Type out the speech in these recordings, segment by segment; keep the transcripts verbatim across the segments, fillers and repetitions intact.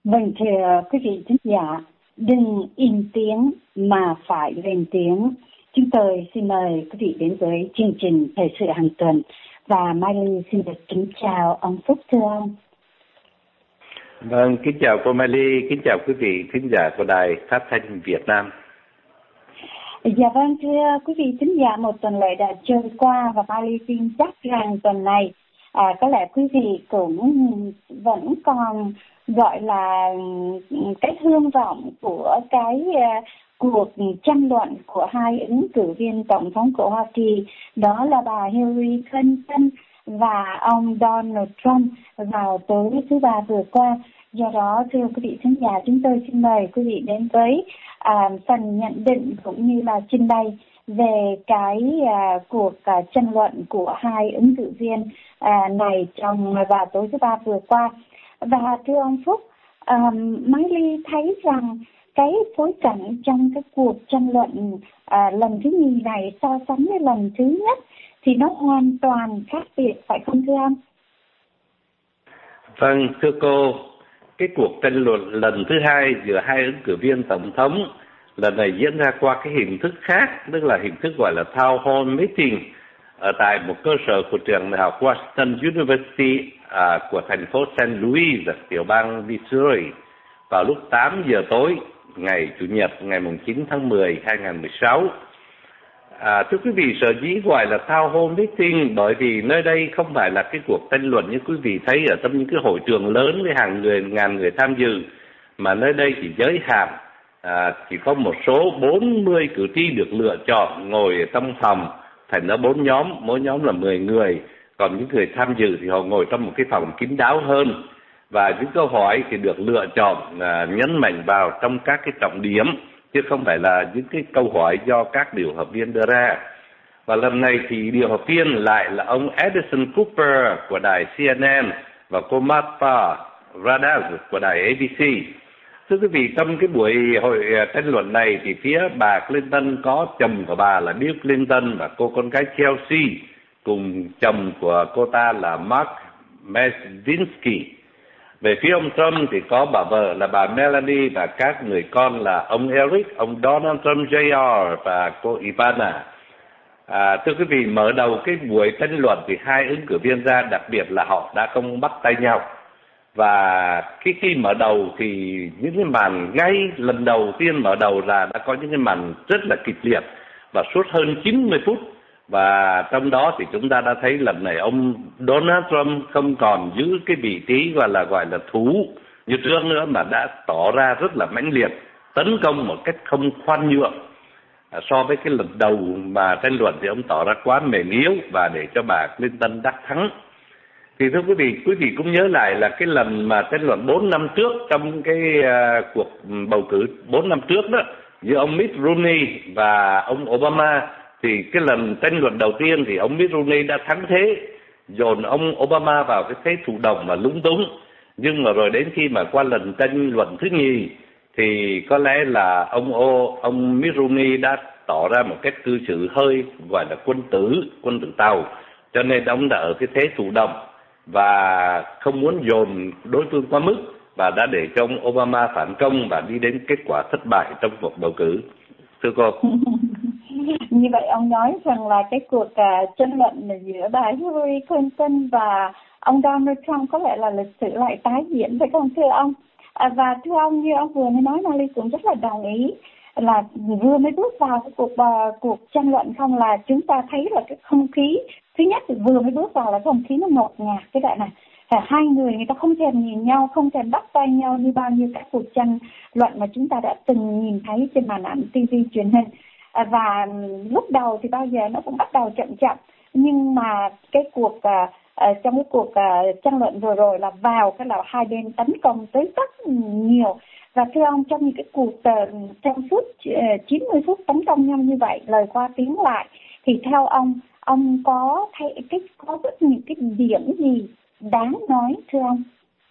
Vâng, thưa quý vị thính giả, đừng im tiếng mà phải lên tiếng. Chúng tôi xin mời quý vị đến với chương trình Thời sự hàng tuần. Và Mai Ly xin được kính chào ông Phúc, thưa ông. Vâng, kính chào cô Mai Ly, kính chào quý vị thính giả của Đài Phát thanh Việt Nam. Dạ vâng, thưa quý vị thính giả, một tuần lễ đã trôi qua và Mai Ly tin chắc rằng tuần này à, có lẽ quý vị cũng vẫn còn gọi là cái hương vọng của cái uh, cuộc tranh luận của hai ứng cử viên tổng thống của Hoa Kỳ, đó là bà Hillary Clinton và ông Donald Trump vào tối thứ ba vừa qua. Do đó, thưa quý vị khán giả, chúng tôi xin mời quý vị đến với à, phần nhận định cũng như là trình bày về cái à, cuộc à, tranh luận của hai ứng cử viên à, này trong vào tối thứ ba vừa qua. Và thưa ông Phúc, um, Mai Ly thấy rằng cái phối cảnh trong cái cuộc tranh luận à, lần thứ nhì này so sánh với lần thứ nhất thì nó hoàn toàn khác biệt, phải không thưa ông? Vâng, thưa cô, cái cuộc tranh luận lần thứ hai giữa hai ứng cử viên tổng thống lần này diễn ra qua cái hình thức khác, tức là hình thức gọi là town hall meeting ở tại một cơ sở của trường đại học Washington University à, của thành phố Saint Louis, tiểu bang Missouri, vào lúc tám giờ tối ngày Chủ nhật ngày chín tháng mười năm hai nghìn không trăm mười sáu. À, thưa quý vị, sở dĩ gọi là town hall meeting bởi vì nơi đây không phải là cái cuộc tranh luận như quý vị thấy ở trong những cái hội trường lớn với hàng người ngàn người tham dự, mà nơi đây chỉ giới hạn à, chỉ có một số bốn mươi cử tri được lựa chọn ngồi ở trong phòng, thành ra bốn nhóm, mỗi nhóm là mười người, còn những người tham dự thì họ ngồi trong một cái phòng kín đáo hơn, và những câu hỏi thì được lựa chọn à, nhấn mạnh vào trong các cái trọng điểm, chứ không phải là những cái câu hỏi do các điều hợp viên đưa ra. Và lần này thì điều hợp viên lại là ông Edison Cooper của đài C N N và cô Martha Raddatz của đài A B C. Thưa quý vị, trong cái buổi hội tranh luận này thì phía bà Clinton có chồng của bà là Bill Clinton và cô con gái Chelsea, cùng chồng của cô ta là Mark Medwinsky. Về phía ông Trump thì có bà vợ là bà Melania và các người con là ông Eric, ông Donald Trump Junior và cô Ivana. À, thưa quý vị, mở đầu cái buổi tranh luận thì hai ứng cử viên ra, đặc biệt là họ đã không bắt tay nhau. Và cái khi mở đầu thì những cái màn ngay lần đầu tiên mở đầu là đã có những cái màn rất là kịch liệt và suốt hơn chín mươi phút. Và trong đó thì chúng ta đã thấy lần này ông Donald Trump không còn giữ cái vị trí gọi là gọi là thủ như trước nữa, mà đã tỏ ra rất là mãnh liệt, tấn công một cách không khoan nhượng. À, so với cái lần đầu mà tranh luận thì ông tỏ ra quá mềm yếu và để cho bà Clinton đắc thắng. Thì thưa quý vị, quý vị cũng nhớ lại là cái lần mà tranh luận bốn năm trước, trong cái uh, cuộc bầu cử bốn năm trước đó, giữa ông Mitt Romney và ông Obama, thì cái lần tranh luận đầu tiên thì ông Mitt Romney đã thắng thế, dồn ông Obama vào cái thế thụ động và lúng túng. Nhưng mà rồi đến khi mà qua lần tranh luận thứ nhì thì có lẽ là ông O, ông Mitt Romney đã tỏ ra một cách cư xử hơi gọi là quân tử, quân tử tàu, cho nên ông đã ở cái thế thụ động và không muốn dồn đối phương quá mức, và đã để cho ông Obama phản công và đi đến kết quả thất bại trong cuộc bầu cử. Thưa cô. Như vậy ông nói rằng là cái cuộc uh, tranh luận giữa bà Hillary Clinton và ông Donald Trump có lẽ là lịch sử lại tái diễn, phải không thưa ông? À, và thưa ông, như ông vừa mới nói, Mai Ly cũng rất là đồng ý là vừa mới bước vào cái cuộc uh, cuộc tranh luận không là chúng ta thấy là cái không khí, thứ nhất thì vừa mới bước vào là không khí nó ngột ngạt cái đoạn này. À, hai người người ta không thèm nhìn nhau, không thèm bắt tay nhau như bao nhiêu các cuộc tranh luận mà chúng ta đã từng nhìn thấy trên màn ảnh ti vi truyền hình. À, và lúc đầu thì bao giờ nó cũng bắt đầu chậm chậm, nhưng mà cái cuộc à, à, trong cái cuộc à, tranh luận vừa rồi là vào cái là hai bên tấn công tới rất nhiều. Và thưa ông, trong những cái cuộc uh, trong suốt uh, chín mươi phút tấn công nhau như vậy, lời qua tiếng lại, thì theo ông ông có thấy cái có rất những cái điểm gì đáng nói thưa ông?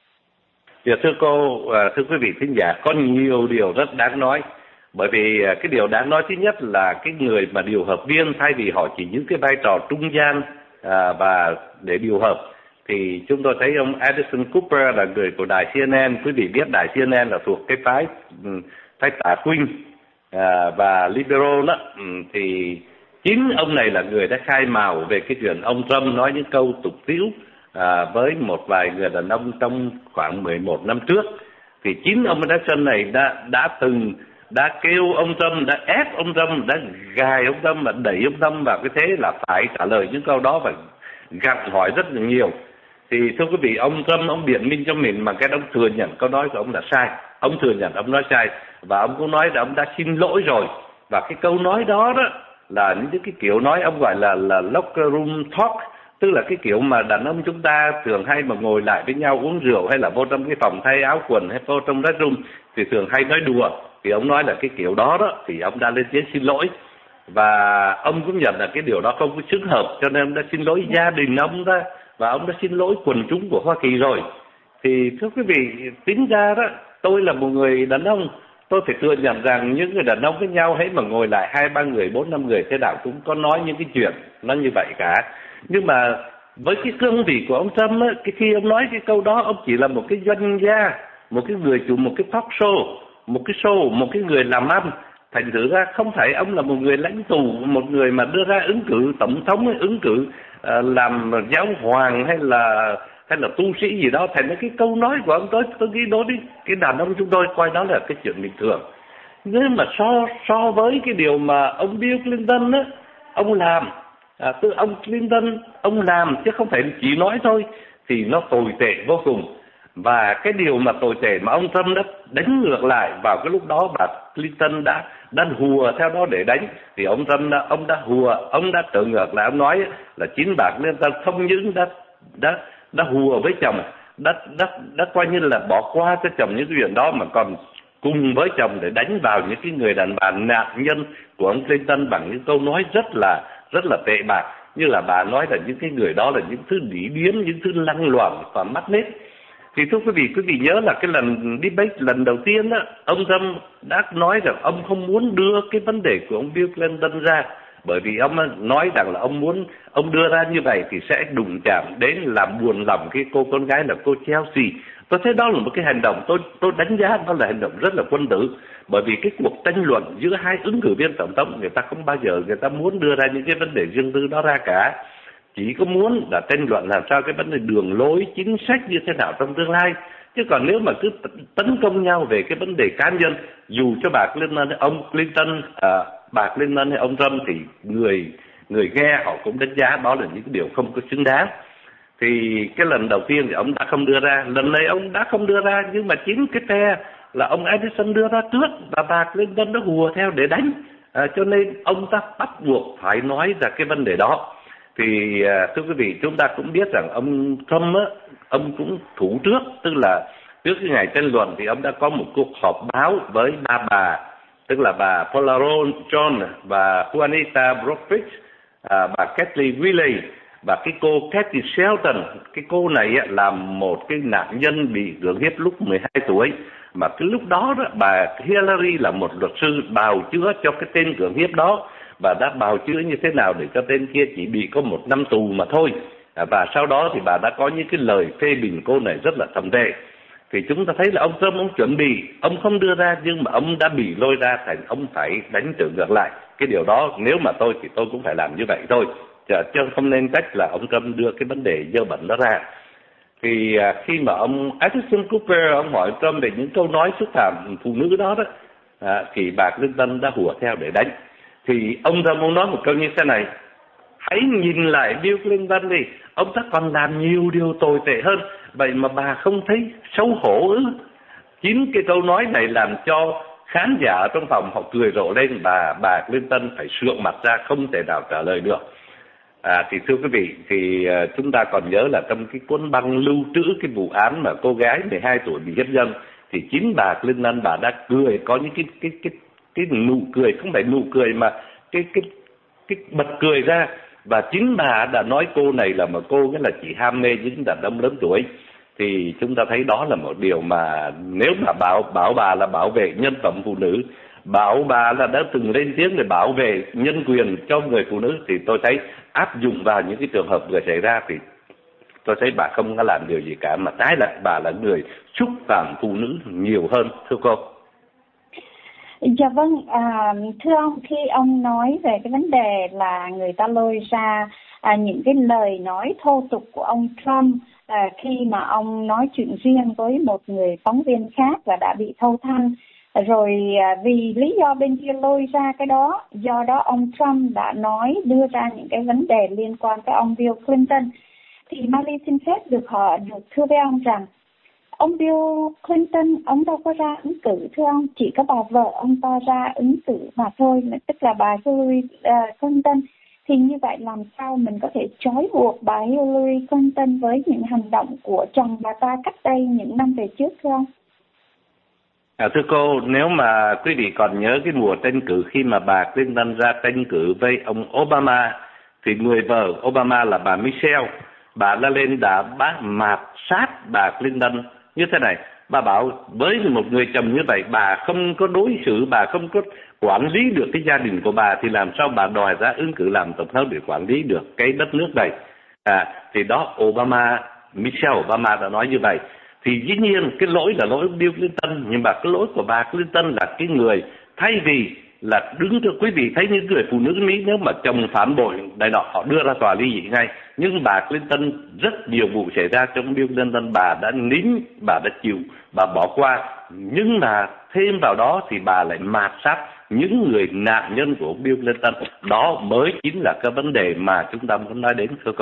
Dạ thưa cô, thưa quý vị thính giả, có nhiều điều rất đáng nói. Bởi vì cái điều đáng nói thứ nhất là cái người mà điều hợp viên, thay vì họ chỉ giữ cái vai trò trung gian à, và để điều hợp, thì chúng tôi thấy ông Anderson Cooper là người của đài xê en en. Quý vị biết đài xê en en là thuộc cái phái phái tả khuynh à, và liberal đó, ừ, thì chính ông này là người đã khai mào về cái chuyện ông Trump nói những câu tục tĩu à, với một vài người đàn ông trong khoảng mười một năm trước. Thì chính ông Anderson này đã đã từng đã kêu ông Trump, đã ép ông Trump, đã gài ông Trump và đẩy ông Trump vào cái thế là phải trả lời những câu đó và gặng hỏi rất là nhiều. Thì thưa quý vị, ông Trump ông biện minh cho mình mà cái ông thừa nhận câu nói của ông là sai. Ông thừa nhận ông nói sai và ông cũng nói là ông đã xin lỗi rồi. Và cái câu nói đó đó là những cái kiểu nói ông gọi là là locker room talk, tức là cái kiểu mà đàn ông chúng ta thường hay mà ngồi lại với nhau uống rượu hay là vô trong cái phòng thay áo quần hay vô trong restroom thì thường hay nói đùa. Thì ông nói là cái kiểu đó đó thì ông đã lên tiếng xin lỗi và ông cũng nhận là cái điều đó không có xứng hợp, cho nên ông đã xin lỗi gia đình ông ra và ông đã xin lỗi quần chúng của Hoa Kỳ rồi. Thì thưa quý vị, tính ra đó tôi là một người đàn ông, tôi phải thừa nhận rằng những người đàn ông với nhau hãy mà ngồi lại hai ba người bốn năm người thế nào cũng có nói những cái chuyện nó như vậy cả. Nhưng mà với cái cương vị của ông Trump á, cái khi ông nói cái câu đó, ông chỉ là một cái doanh gia, một cái người chủ một cái talk show, một cái show, một cái người làm ăn. Thành thử ra không phải ông là một người lãnh tụ, một người mà đưa ra ứng cử tổng thống hay ứng cử uh, làm giáo hoàng hay là hay là tu sĩ gì đó. Thành ra cái câu nói của ông tôi tôi nghĩ đối với cái đàn ông chúng tôi coi đó là cái chuyện bình thường. Nhưng mà so so với cái điều mà ông Bill Clinton á, ông làm, à, tức ông Clinton ông làm chứ không phải chỉ nói thôi, thì nó tồi tệ vô cùng. Và cái điều mà tồi tệ mà ông Trump đã đánh ngược lại vào cái lúc đó, bà Clinton đã đã hùa theo đó để đánh, thì ông Trump đã, ông đã hùa, ông đã trở ngược lại, ông nói là chính bà Clinton không những đã đã đã hùa với chồng, đã đã đã coi như là bỏ qua cho chồng những cái chuyện đó, mà còn cùng với chồng để đánh vào những cái người đàn bà nạn nhân của ông Clinton bằng những câu nói rất là rất là tệ bạc, như là bà nói là những cái người đó là những thứ đĩ điếm, những thứ lăng loàn và mắc nết. Thì thưa quý vị, quý vị nhớ là cái lần debate lần đầu tiên đó, ông Trump đã nói rằng ông không muốn đưa cái vấn đề của ông Bill Clinton ra, bởi vì ông nói rằng là ông muốn ông đưa ra như vậy thì sẽ đụng chạm đến làm buồn lòng cái cô con gái là cô Chelsea. Tôi thấy đó là một cái hành động, tôi tôi đánh giá đó là hành động rất là quân tử, bởi vì cái cuộc tranh luận giữa hai ứng cử viên tổng thống, người ta không bao giờ người ta muốn đưa ra những cái vấn đề riêng tư đó ra cả, chỉ có muốn là tranh luận làm sao cái vấn đề đường lối chính sách như thế nào trong tương lai. Chứ còn nếu mà cứ tấn công nhau về cái vấn đề cá nhân, dù cho bà Clinton, ông Clinton, à, bà Clinton hay ông Trump, thì người người nghe họ cũng đánh giá đó là những cái điều không có xứng đáng. Thì cái lần đầu tiên thì ông đã không đưa ra, lần này ông đã không đưa ra, nhưng mà chính cái phe là ông Edison đưa ra trước và bà Clinton đã hùa theo để đánh, à, cho nên ông ta bắt buộc phải nói ra cái vấn đề đó. Thì thưa quý vị, chúng ta cũng biết rằng ông Trump á, ông cũng thủ trước, tức là trước cái ngày tranh luận thì ông đã có một cuộc họp báo với ba bà, tức là bà Paula Jones, bà Juanita Broaddrick, à, bà Kathleen Willey và cái cô Kathy Shelton. Cái cô này á, là một cái nạn nhân bị cưỡng hiếp lúc mười hai tuổi, mà cái lúc đó, đó bà Hillary là một luật sư bào chữa cho cái tên cưỡng hiếp đó, bà đã bào chữa như thế nào để cho tên kia chỉ bị có một năm tù mà thôi. À, và sau đó thì bà đã có những cái lời phê bình cô này rất là thậm tệ. Thì chúng ta thấy là ông Trump ông chuẩn bị, ông không đưa ra nhưng mà ông đã bị lôi ra, thành ông phải đánh trở ngược lại. Cái điều đó nếu mà tôi thì tôi cũng phải làm như vậy thôi, chứ không nên trách là ông Trump đưa cái vấn đề dơ bẩn đó ra. Thì à, khi mà ông Anderson Cooper ông hỏi Trump về những câu nói xúc phạm phụ nữ đó đó, à, thì bà Clinton đã hùa theo để đánh. Thì ông Trump ông nói một câu như thế này: hãy nhìn lại Bill Clinton đi, ông ta còn làm nhiều điều tồi tệ hơn, vậy mà bà không thấy xấu hổ ư? Chính cái câu nói này làm cho khán giả trong phòng họ cười rộ lên, bà bà Clinton phải sượng mặt ra không thể nào trả lời được. À, thì thưa quý vị, thì uh, chúng ta còn nhớ là trong cái cuốn băng lưu trữ cái vụ án mà cô gái mười hai tuổi bị hiếp dâm, thì chính bà Clinton bà đã cười, có những cái cái cái cái nụ cười, không phải nụ cười mà cái cái cái bật cười ra, và chính bà đã nói cô này là một cô cái là chỉ ham mê những đàn ông lớn tuổi. Thì chúng ta thấy đó là một điều mà nếu mà bảo bảo bà là bảo vệ nhân phẩm phụ nữ, bảo bà là đã từng lên tiếng để bảo vệ nhân quyền cho người phụ nữ, thì tôi thấy áp dụng vào những cái trường hợp vừa xảy ra thì tôi thấy bà không có làm điều gì cả, mà trái lại bà là người xúc phạm phụ nữ nhiều hơn, thưa cô. Dạ vâng, à, thưa ông, khi ông nói về cái vấn đề là người ta lôi ra à, những cái lời nói thô tục của ông Trump à, khi mà ông nói chuyện riêng với một người phóng viên khác và đã bị thâu thanh, rồi à, vì lý do bên kia lôi ra cái đó, do đó ông Trump đã nói đưa ra những cái vấn đề liên quan tới ông Bill Clinton, thì Miley xin phép được họ được thưa với ông rằng ông Bill Clinton, ông đâu có ra ứng cử thưa ông, chỉ có bà vợ ông ta ra ứng cử mà thôi, tức là bà Hillary uh, Clinton. Thì như vậy làm sao mình có thể trói buộc bà Hillary Clinton với những hành động của chồng bà ta cách đây những năm về trước thưa ông? À, thưa cô, nếu mà quý vị còn nhớ cái mùa tranh cử khi mà bà Clinton ra tranh cử với ông Obama, thì người vợ Obama là bà Michelle, bà đã lên đã bác mạt sát bà Clinton như thế này. Bà bảo với một người chồng như vậy, bà không có đối xử, bà không có quản lý được cái gia đình của bà, thì làm sao bà đòi ra ứng cử làm tổng thống để quản lý được cái đất nước này. À, thì đó, Obama, Michelle Obama đã nói như vậy. Thì dĩ nhiên cái lỗi là lỗi Bill Clinton, nhưng mà cái lỗi của bà Clinton là cái người thay vì là đứng cho quý vị thấy những người phụ nữ Mỹ nếu mà chồng phản bội đại nọ họ đưa ra tòa ly dị ngay, nhưng bà Clinton rất nhiều vụ xảy ra trong Bill Clinton bà đã nín, bà đã chịu, bà bỏ qua, nhưng mà thêm vào đó thì bà lại mạt sát những người nạn nhân của Bill Clinton. Đó mới chính là cái vấn đề mà chúng ta muốn nói đến, thưa cô.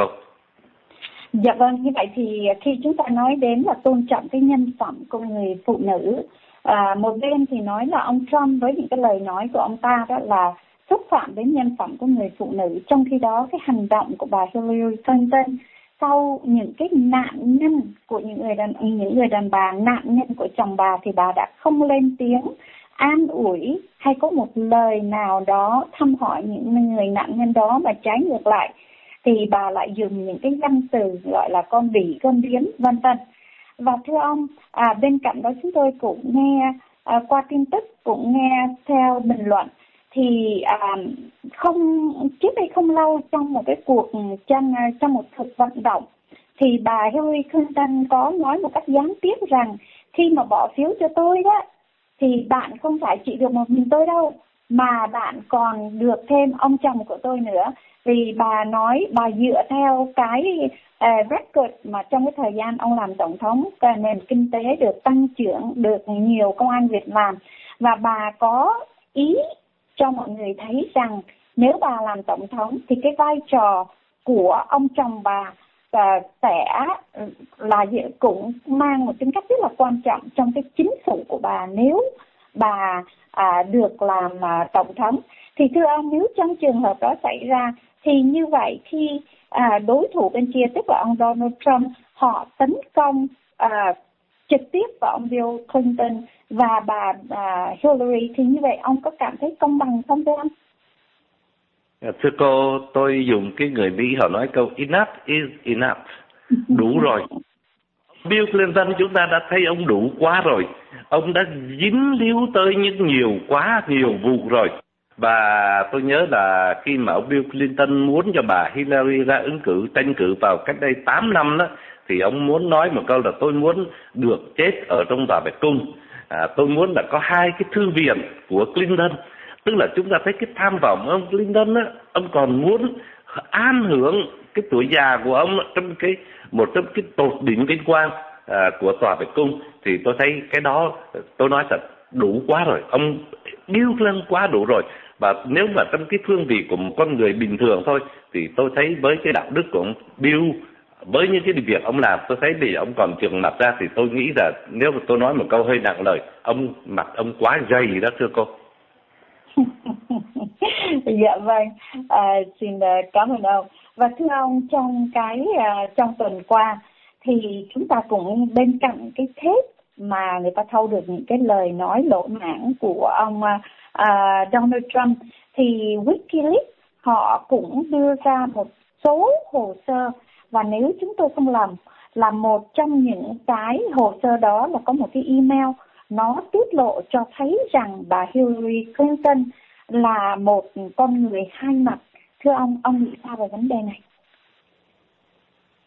Dạ vâng, như vậy thì khi chúng ta nói đến là tôn trọng cái nhân phẩm của người phụ nữ, à, một bên thì nói là ông Trump với những cái lời nói của ông ta đó là xúc phạm đến nhân phẩm của người phụ nữ, trong khi đó cái hành động của bà Hillary Clinton sau những cái nạn nhân của những người đàn những người đàn bà nạn nhân của chồng bà thì bà đã không lên tiếng an ủi hay có một lời nào đó thăm hỏi những người nạn nhân đó, mà trái ngược lại thì bà lại dùng những cái danh từ gọi là con đỉ, con điếm, vân vân. Và thưa ông, à, bên cạnh đó chúng tôi cũng nghe à, qua tin tức, cũng nghe theo bình luận, thì à, không trước đây không lâu trong một cái cuộc trong trong một cuộc vận động thì bà Hillary Clinton có nói một cách gián tiếp rằng khi mà bỏ phiếu cho tôi đó thì bạn không phải chỉ được một mình tôi đâu, mà bạn còn được thêm ông chồng của tôi nữa. Vì bà nói bà dựa theo cái uh, record mà trong cái thời gian ông làm tổng thống, cái nền kinh tế được tăng trưởng, được nhiều công ăn việc làm, và bà có ý cho mọi người thấy rằng nếu bà làm tổng thống thì cái vai trò của ông chồng bà uh, sẽ là cũng mang một tính cách rất là quan trọng trong cái chính phủ của bà nếu bà à, được làm à, tổng thống. Thì thưa ông, nếu trong trường hợp đó xảy ra thì như vậy khi à, đối thủ bên kia tức là ông Donald Trump họ tấn công à, trực tiếp vào ông Bill Clinton và bà à, Hillary, thì như vậy ông có cảm thấy công bằng không thưa ông? Thưa cô, tôi dùng cái người Mỹ họ nói câu enough is enough, đủ rồi. Bill Clinton chúng ta đã thấy ông đủ quá rồi, ông đã dính líu tới những nhiều quá nhiều vụ rồi. Và tôi nhớ là khi mà ông Bill Clinton muốn cho bà Hillary ra ứng cử tranh cử vào cách đây tám năm đó, thì ông muốn nói một câu là tôi muốn được chết ở trong tòa Bạch Cung, à, tôi muốn là có hai cái thư viện của Clinton. Tức là chúng ta thấy cái tham vọng ông Clinton á, ông còn muốn an hưởng cái tuổi già của ông trong cái một trong cái tột đỉnh vinh quang à, của tòa Bạch Cung. Thì tôi thấy cái đó tôi nói thật đủ quá rồi, ông Bill Clinton quá đủ rồi. Và nếu mà trong cái phương vị của một con người bình thường thôi thì tôi thấy với cái đạo đức của ông Bill, với những cái việc ông làm, tôi thấy bây giờ ông còn trường mặt ra thì tôi nghĩ là nếu mà tôi nói một câu hơi nặng lời, ông mặt ông quá dày đó thưa cô. Dạ vâng, à, xin cảm ơn ông. Và thưa ông, trong cái uh, trong tuần qua thì chúng ta cũng bên cạnh cái thép mà người ta thâu được những cái lời nói lỗ mãng của ông uh, Donald Trump, thì WikiLeaks họ cũng đưa ra một số hồ sơ, và nếu chúng tôi không lầm là một trong những cái hồ sơ đó là có một cái email nó tiết lộ cho thấy rằng bà Hillary Clinton là một con người hai mặt. Thưa ông, ông nghĩ sao về vấn đề này?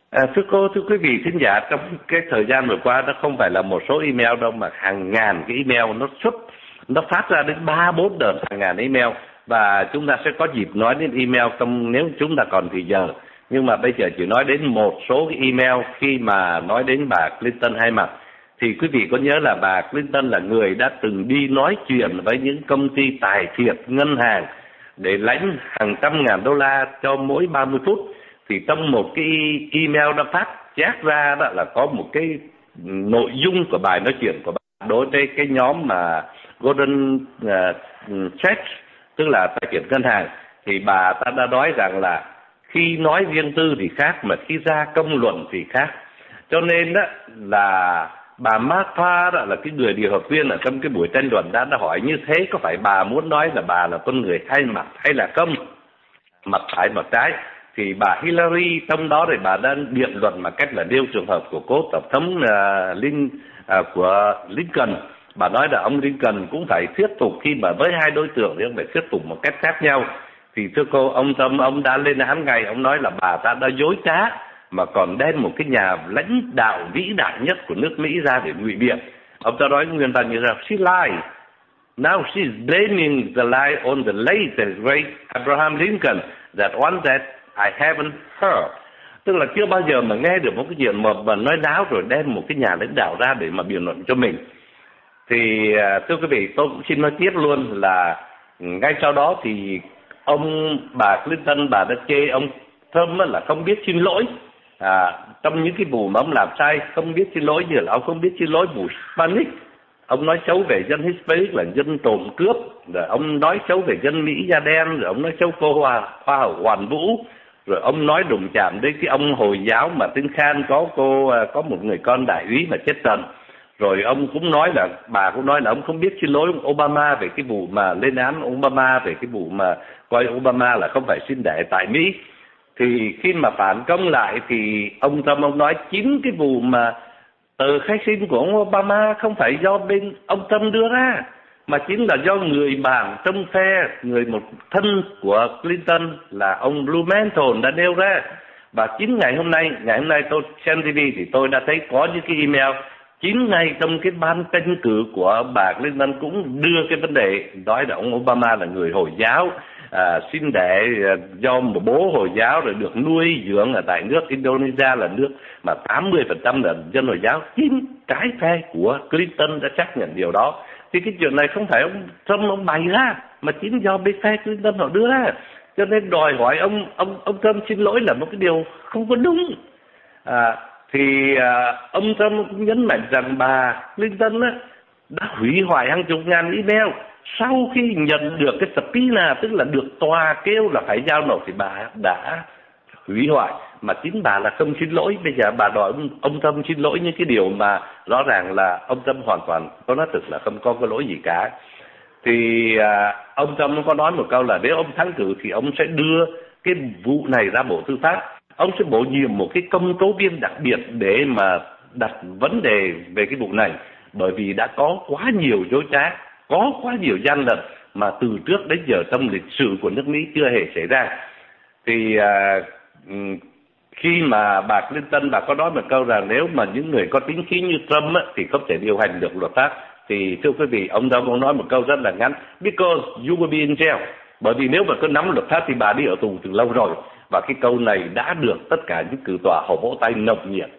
À, thưa cô, thưa quý vị khán giả, trong cái thời gian vừa qua nó không phải là một số email đâu mà hàng ngàn cái email nó xuất, nó phát ra đến ba bốn đợt hàng ngàn email, và chúng ta sẽ có dịp nói đến email trong nếu chúng ta còn thì giờ. Nhưng mà bây giờ chỉ nói đến một số cái email khi mà nói đến bà Clinton hai mặt. Thì quý vị có nhớ là bà Clinton là người đã từng đi nói chuyện với những công ty tài phiệt ngân hàng để lãnh hàng trăm ngàn đô la cho mỗi ba mươi phút. Thì trong một cái email đã phát chát ra đó là có một cái nội dung của bài nói chuyện của bà đối với cái nhóm mà Golden uh, Checks, tức là tài phiệt ngân hàng. Thì bà ta đã nói rằng là khi nói riêng tư thì khác, mà khi ra công luận thì khác. Cho nên đó là bà Martha đó là cái người điều hợp viên ở trong cái buổi tranh luận đã, đã hỏi như thế, có phải bà muốn nói là bà là con người hai mặt hay là không, mặt phải mặt trái? Thì bà Hillary trong đó thì bà đã biện luận bằng cách là nêu trường hợp của cố tổng thống uh, Lin, uh, của Lincoln. Bà nói là ông Lincoln cũng phải thuyết phục khi mà với hai đối tượng thì ông phải thuyết phục một cách khác nhau. Thì thưa cô, ông Tâm ông đã lên án ngay, ông nói là bà ta đã dối trá mà còn đem một cái nhà lãnh đạo vĩ đại nhất của nước Mỹ ra để ngụy biện. Ông ta nói nguyên văn như là she lied. Now she's blaming the lie on the late and great Abraham Lincoln, that one that I haven't heard. Tức là chưa bao giờ mà nghe được một cái chuyện mà, mà nói láo rồi đem một cái nhà lãnh đạo ra để mà biện luận cho mình. Thì thưa quý vị, tôi cũng xin nói tiếp luôn là ngay sau đó thì ông bà Clinton bà đã chê ông Trump là không biết xin lỗi à, trong những cái vụ mà ông làm sai, không biết xin lỗi, như là ông không biết xin lỗi vụ Hispanic. Ông nói xấu về dân Hispanic là dân trộm cướp, rồi ông nói xấu về dân Mỹ da đen, rồi ông nói xấu cô Hoa, Hoa hậu Hoàn Vũ, rồi ông nói đụng chạm đến cái ông Hồi giáo mà tên Khan có cô có một người con đại úy mà chết trận. Rồi ông cũng nói là bà cũng nói là ông không biết xin lỗi Obama về cái vụ mà lên án Obama về cái vụ mà coi Obama là không phải sinh đẻ tại Mỹ. Thì khi mà phản công lại thì ông Trump ông nói chính cái vụ mà tờ khai sinh của ông Obama không phải do bên ông Trump đưa ra, mà chính là do người bạn trong phe, người một thân của Clinton là ông Blumenthal đã nêu ra. Và chính ngày hôm nay, ngày hôm nay tôi xem ti vi thì tôi đã thấy có những cái email chính ngay trong cái ban tranh cử của bà Clinton cũng đưa cái vấn đề nói là ông Obama là người Hồi giáo, à, sinh đẻ do một bố Hồi giáo rồi được nuôi dưỡng ở tại nước Indonesia, là nước mà tám mươi phần trăm là dân Hồi giáo. Chính cái phe của Clinton đã xác nhận điều đó. Thì cái chuyện này không phải ông Trump ông bày ra, mà chính do bên phe Clinton họ đưa ra. Cho nên đòi hỏi ông ông ông Trump xin lỗi là một cái điều không có đúng. À, thì à, ông Trump cũng nhấn mạnh rằng bà Clinton á, đã hủy hoại hàng chục ngàn email sau khi nhận được cái subpoena, tức là được tòa kêu là phải giao nộp, thì bà đã hủy hoại, mà chính bà là không xin lỗi. Bây giờ bà đòi ông, ông Trump xin lỗi những cái điều mà rõ ràng là ông Trump hoàn toàn có nói thực là không có cái lỗi gì cả. Thì à, ông Trump có nói một câu là nếu ông thắng cử thì ông sẽ đưa cái vụ này ra Bộ Tư pháp, ông sẽ bổ nhiệm một cái công tố viên đặc biệt để mà đặt vấn đề về cái vụ này, bởi vì đã có quá nhiều dối trá, có quá nhiều gian lận mà từ trước đến giờ trong lịch sử của nước Mỹ chưa hề xảy ra. Thì à, khi mà bà Clinton bà có nói một câu rằng nếu mà những người có tính khí như Trump á, thì không thể điều hành được luật pháp, thì thưa quý vị, ông Trump ông nói một câu rất là ngắn: because you will be in jail. Bởi vì nếu mà cứ nắm luật pháp thì bà đi ở tù từ lâu rồi. Và cái câu này đã được tất cả những cử tòa họ vỗ tay nồng nhiệt.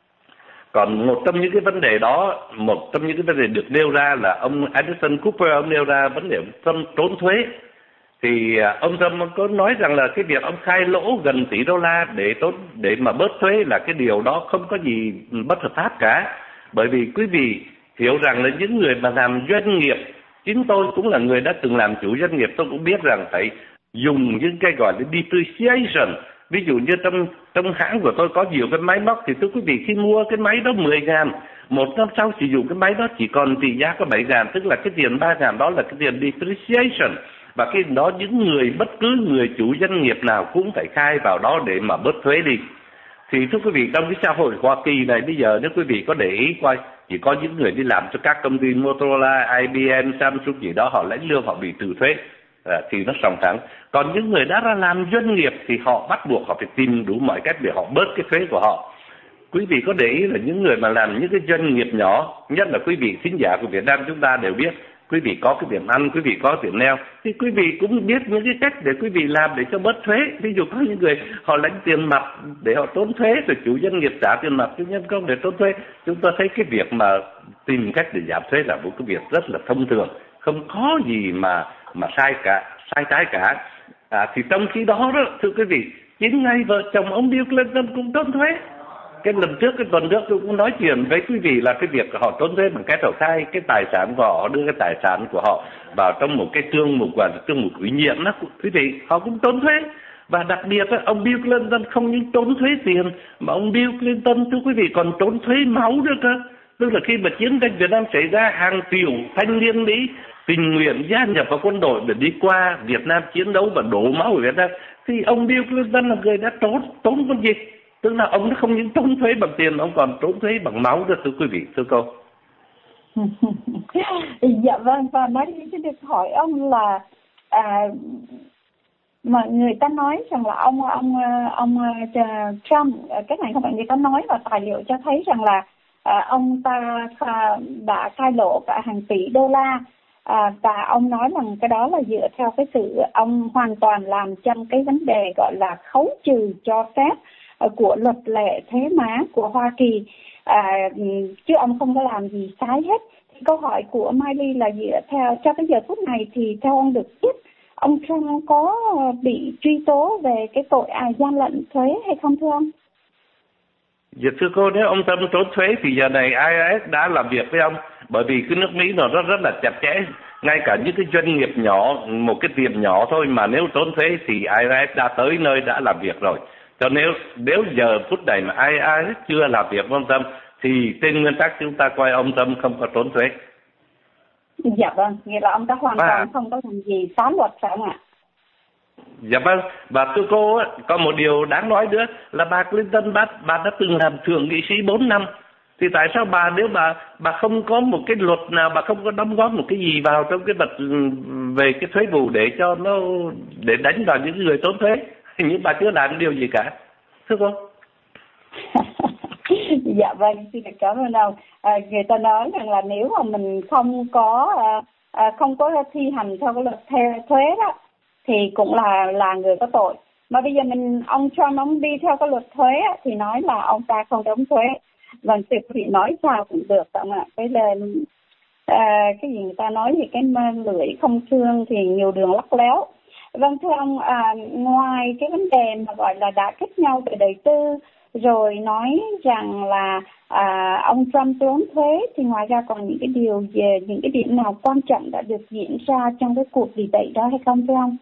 Còn một trong những cái vấn đề đó, một trong những cái vấn đề được nêu ra là ông Anderson Cooper ông nêu ra vấn đề ông trốn thuế. Thì ông Trump có nói rằng là cái việc ông khai lỗ gần tỷ đô la để trốn để mà bớt thuế là cái điều đó không có gì bất hợp pháp cả. Bởi vì quý vị hiểu rằng là những người mà làm doanh nghiệp, chính tôi cũng là người đã từng làm chủ doanh nghiệp, tôi cũng biết rằng phải dùng những cái gọi là depreciation. Ví dụ như trong trong hãng của tôi có nhiều cái máy móc, thì thưa quý vị, khi mua cái máy đó mười ngàn, một năm sau sử dụng cái máy đó chỉ còn trị giá có bảy ngàn, tức là cái tiền ba ngàn đó là cái tiền depreciation. Và cái đó những người, bất cứ người chủ doanh nghiệp nào cũng phải khai vào đó để mà bớt thuế đi. Thì thưa quý vị, trong cái xã hội Hoa Kỳ này bây giờ, nếu quý vị có để ý coi, chỉ có những người đi làm cho các công ty Motorola, I B M, Samsung gì đó, họ lãnh lương họ bị trừ thuế. à, thì nó sòng phẳng. Còn những người đã ra làm doanh nghiệp thì họ bắt buộc họ phải tìm đủ mọi cách để họ bớt cái thuế của họ. Quý vị có để ý là những người mà làm những cái doanh nghiệp nhỏ, nhất là quý vị thính giả của Việt Nam chúng ta đều biết, quý vị có cái tiệm ăn, quý vị có tiệm nail, thì quý vị cũng biết những cái cách để quý vị làm để cho bớt thuế. Ví dụ có những người họ lãnh tiền mặt để họ trốn thuế, rồi chủ doanh nghiệp trả tiền mặt cho nhân công để trốn thuế. Chúng ta thấy cái việc mà tìm cách để giảm thuế là một cái việc rất là thông thường, không có gì mà mà sai cả, sai trái cả. À, thì trong khi đó, đó thưa quý vị, chính ngay vợ chồng ông Bill Clinton cũng trốn thuế. Cái lần trước, cái tuần trước tôi cũng nói chuyện với quý vị là cái việc họ trốn thuế bằng cách họ khai cái tài sản của họ, đưa cái tài sản của họ vào trong một cái chương mục gọi là chương mục ủy nhiệm đó, quý vị, họ cũng trốn thuế. Và đặc biệt đó, ông Bill Clinton không những trốn thuế tiền mà ông Bill Clinton thưa quý vị còn trốn thuế máu nữa cơ. Tức là khi mà chiến tranh Việt Nam xảy ra, hàng triệu thanh niên Mỹ tình nguyện gia nhập vào quân đội để đi qua Việt Nam chiến đấu và đổ máu ở Việt Nam, thì ông Bill Clinton là người đã trốn trốn con gì? Tức là ông không những trốn thuế bằng tiền mà ông còn trốn thuế bằng máu nữa, thưa quý vị, thưa cô. Dạ vâng, và nói xin được hỏi ông là à, mà người ta nói rằng là ông ông ông Trump, cái này không phải người ta nói, và tài liệu cho thấy rằng là à, ông ta đã cai lộ cả hàng tỷ đô la, à, và ông nói rằng cái đó là dựa theo cái sự ông hoàn toàn làm trong cái vấn đề gọi là khấu trừ cho phép của luật lệ thuế má của Hoa Kỳ, à, chứ ông không có làm gì sai hết. Thì câu hỏi của Miley là dựa theo cho cái giờ phút này thì theo ông được biết ông Trump có bị truy tố về cái tội à, gian lận thuế hay không thưa ông? Dạ thưa cô, nếu ông Trump trốn thuế thì giờ này i rờ ét đã làm việc với ông, bởi vì cái nước Mỹ nó rất rất là chặt chẽ. Ngay cả những cái doanh nghiệp nhỏ, một cái tiệm nhỏ thôi mà nếu trốn thuế thì i rờ ét đã tới nơi đã làm việc rồi. Cho nếu nếu giờ phút này mà i rờ ét chưa làm việc với ông Trump thì trên nguyên tắc chúng ta coi ông Trump không có trốn thuế. Dạ vâng, nghĩa là ông ta hoàn toàn à. không có làm gì phá luật phải không ạ? Dạ vâng, và thưa cô, có một điều đáng nói nữa là bà Clinton bà, bà đã từng làm thượng nghị sĩ bốn năm. Thì tại sao bà nếu bà bà không có một cái luật nào, bà không có đóng góp một cái gì vào trong cái vật về cái thuế vụ để cho nó để đánh vào những người trốn thuế? Hình như bà chưa làm điều gì cả, thưa cô. Dạ vâng, xin được cảm ơn ông. À, người ta nói rằng là nếu mà mình không có à, à, không có thi hành theo cái luật thuế đó thì cũng là là người có tội. Mà bây giờ mình ông Trump ông đi theo cái luật thuế á, thì nói là ông ta không đóng thuế. Vâng, thì nói sao cũng được không ạ? Cái là à, cái gì người ta nói thì cái lưỡi không thương thì nhiều đường lắc léo. Vâng thưa ông, à, ngoài cái vấn đề mà gọi là đã kích nhau về đời tư, rồi nói rằng là à, ông Trump trốn thuế, thì ngoài ra còn những cái điều về những cái điểm nào quan trọng đã được diễn ra trong cái cuộc debate đó hay không thưa ông?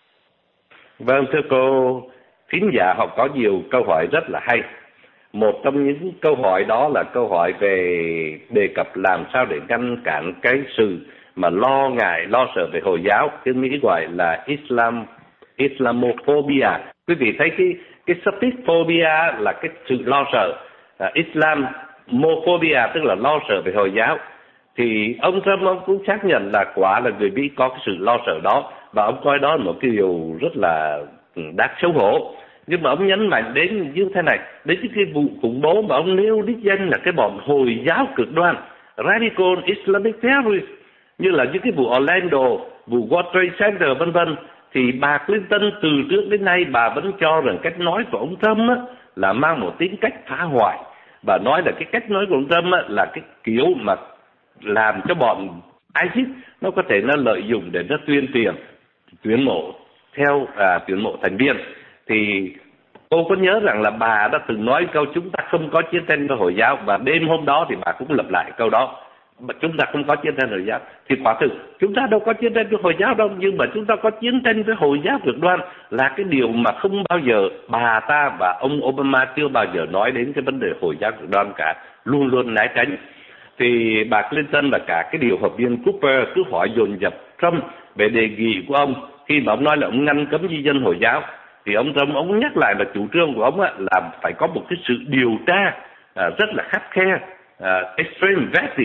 Vâng thưa cô, thính giả họ có nhiều câu hỏi rất là hay. Một trong những câu hỏi đó là câu hỏi về đề cập làm sao để ngăn cản cái sự mà lo ngại, lo sợ về Hồi giáo, tiếng Mỹ gọi là Islam Islamophobia. Quý vị thấy cái cái phobia là cái sự lo sợ, à, Islamophobia tức là lo sợ về Hồi giáo. Thì ông Trump ông cũng xác nhận là quả là người Mỹ có cái sự lo sợ đó, và ông coi đó là một cái điều rất là đáng xấu hổ. Nhưng mà ông nhấn mạnh đến như thế này, đến cái vụ khủng bố mà ông nêu đích danh là cái bọn Hồi giáo cực đoan, Radical Islamic Terrorist, như là những cái vụ Orlando, vụ World Trade Center vân vân, thì bà Clinton từ trước đến nay bà vẫn cho rằng cách nói của ông Trump á, là mang một tính cách phá hoại. Bà nói là cái cách nói của ông Trump á, là cái kiểu mà làm cho bọn ISIS nó có thể nó lợi dụng để nó tuyên truyền, tuyển mộ theo à, tuyển mộ thành viên. Thì cô có nhớ rằng là bà đã từng nói câu chúng ta không có chiến tranh với Hồi giáo, và đêm hôm đó thì bà cũng lặp lại câu đó, chúng ta không có chiến tranh Hồi giáo. Thì quả thực chúng ta đâu có chiến tranh với Hồi giáo đâu, nhưng mà chúng ta có chiến tranh với Hồi giáo cực đoan, là cái điều mà không bao giờ bà ta và ông Obama chưa bao giờ nói đến cái vấn đề Hồi giáo cực đoan cả, luôn luôn né tránh. Thì bà Clinton và cả cái điều hợp viên Cooper cứ hỏi dồn dập Trump về đề nghị của ông khi mà ông nói là ông ngăn cấm di dân Hồi giáo. Thì ông Trump ông nhắc lại là chủ trương của ông là phải có một cái sự điều tra à, rất là khắt khe, à, extreme vetting,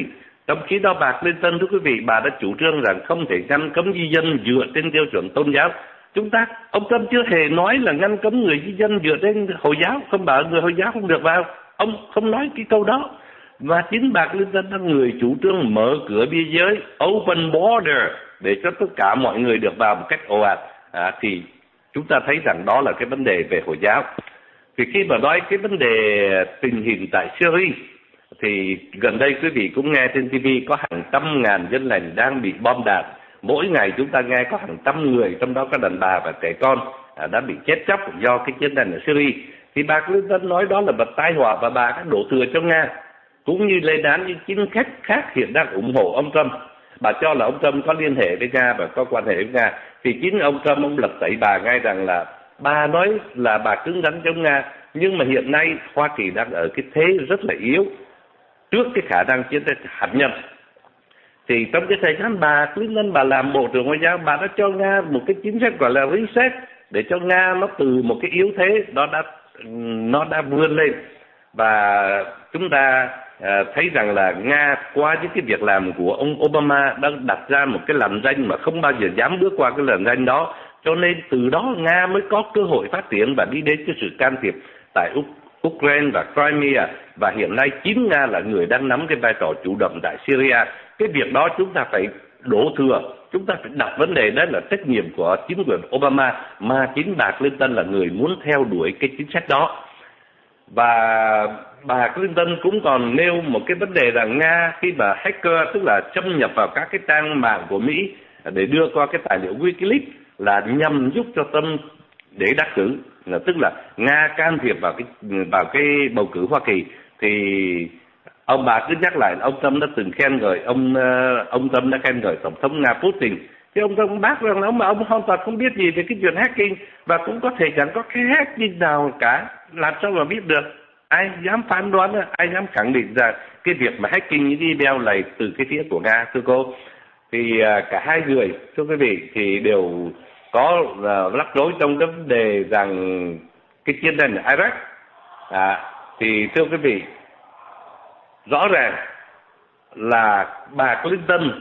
Trong khi đó bà Clinton, thưa quý vị, bà đã chủ trương rằng không thể ngăn cấm di dân dựa trên tiêu chuẩn tôn giáo. Chúng ta, ông Trump chưa hề nói là ngăn cấm người di dân dựa trên Hồi giáo, không bảo người Hồi giáo không được vào. Ông không nói cái câu đó. Và chính bà Clinton là người chủ trương mở cửa biên giới, open border, để cho tất cả mọi người được vào một cách ồ ạt. À, thì chúng ta thấy rằng đó là cái vấn đề về Hồi giáo. Thì khi mà nói cái vấn đề tình hình tại Syria, thì gần đây quý vị cũng nghe trên ti vi có hàng trăm ngàn dân lành đang bị bom đạn. Mỗi ngày chúng ta nghe có hàng trăm người, trong đó có đàn bà và trẻ con à, đã bị chết chóc do cái chiến tranh ở Syria. Thì bà Clinton nói đó là một tai họa và bà đã đổ thừa cho Nga, cũng như lên án những chính khách khác hiện đang ủng hộ ông Trump. Bà cho là ông Trump có liên hệ với Nga và có quan hệ với Nga. Thì chính ông Trump ông lật tẩy bà ngay rằng là bà nói là bà cứng rắn chống Nga, nhưng mà hiện nay Hoa Kỳ đang ở cái thế rất là yếu trước cái khả năng chiến tranh hạt nhân. Thì trong cái thời gian bà Clinton bà làm bộ trưởng ngoại giao, bà đã cho Nga một cái chính sách gọi là reset, để cho Nga nó từ một cái yếu thế đó đã nó đã vươn lên. Và chúng ta à, thấy rằng là Nga qua những cái việc làm của ông Obama đã đặt ra một cái lằn ranh mà không bao giờ dám bước qua cái lằn ranh đó. Cho nên từ đó Nga mới có cơ hội phát triển và đi đến cái sự can thiệp tại Ukraine và Crimea, và hiện nay chính Nga là người đang nắm cái vai trò chủ động tại Syria. Cái việc đó chúng ta phải đổ thừa, chúng ta phải đặt vấn đề đó là trách nhiệm của chính quyền Obama, mà chính bà Clinton là người muốn theo đuổi cái chính sách đó. Và bà Clinton cũng còn nêu một cái vấn đề rằng Nga khi mà hacker, tức là xâm nhập vào các cái trang mạng của Mỹ để đưa qua cái tài liệu WikiLeaks, là nhằm giúp cho Trump để đắc cử, là tức là Nga can thiệp vào cái vào cái bầu cử Hoa Kỳ. Thì ông bà cứ nhắc lại ông Trump đã từng khen ngợi ông ông Trump đã khen ngợi tổng thống Nga Putin. Thì ông Trump bác rằng ông mà ông hoàn toàn không biết gì về cái chuyện hacking, và cũng có thể chẳng có cái hacking nào cả, làm sao mà biết được? Ai dám phán đoán, ai dám khẳng định rằng cái việc mà hacking những email này từ cái phía của Nga, thưa cô? Thì cả hai người, thưa quý vị, thì đều có uh, lắc rối trong cái vấn đề rằng cái chiến tranh ở Iraq. À, thì thưa quý vị, rõ ràng là bà Clinton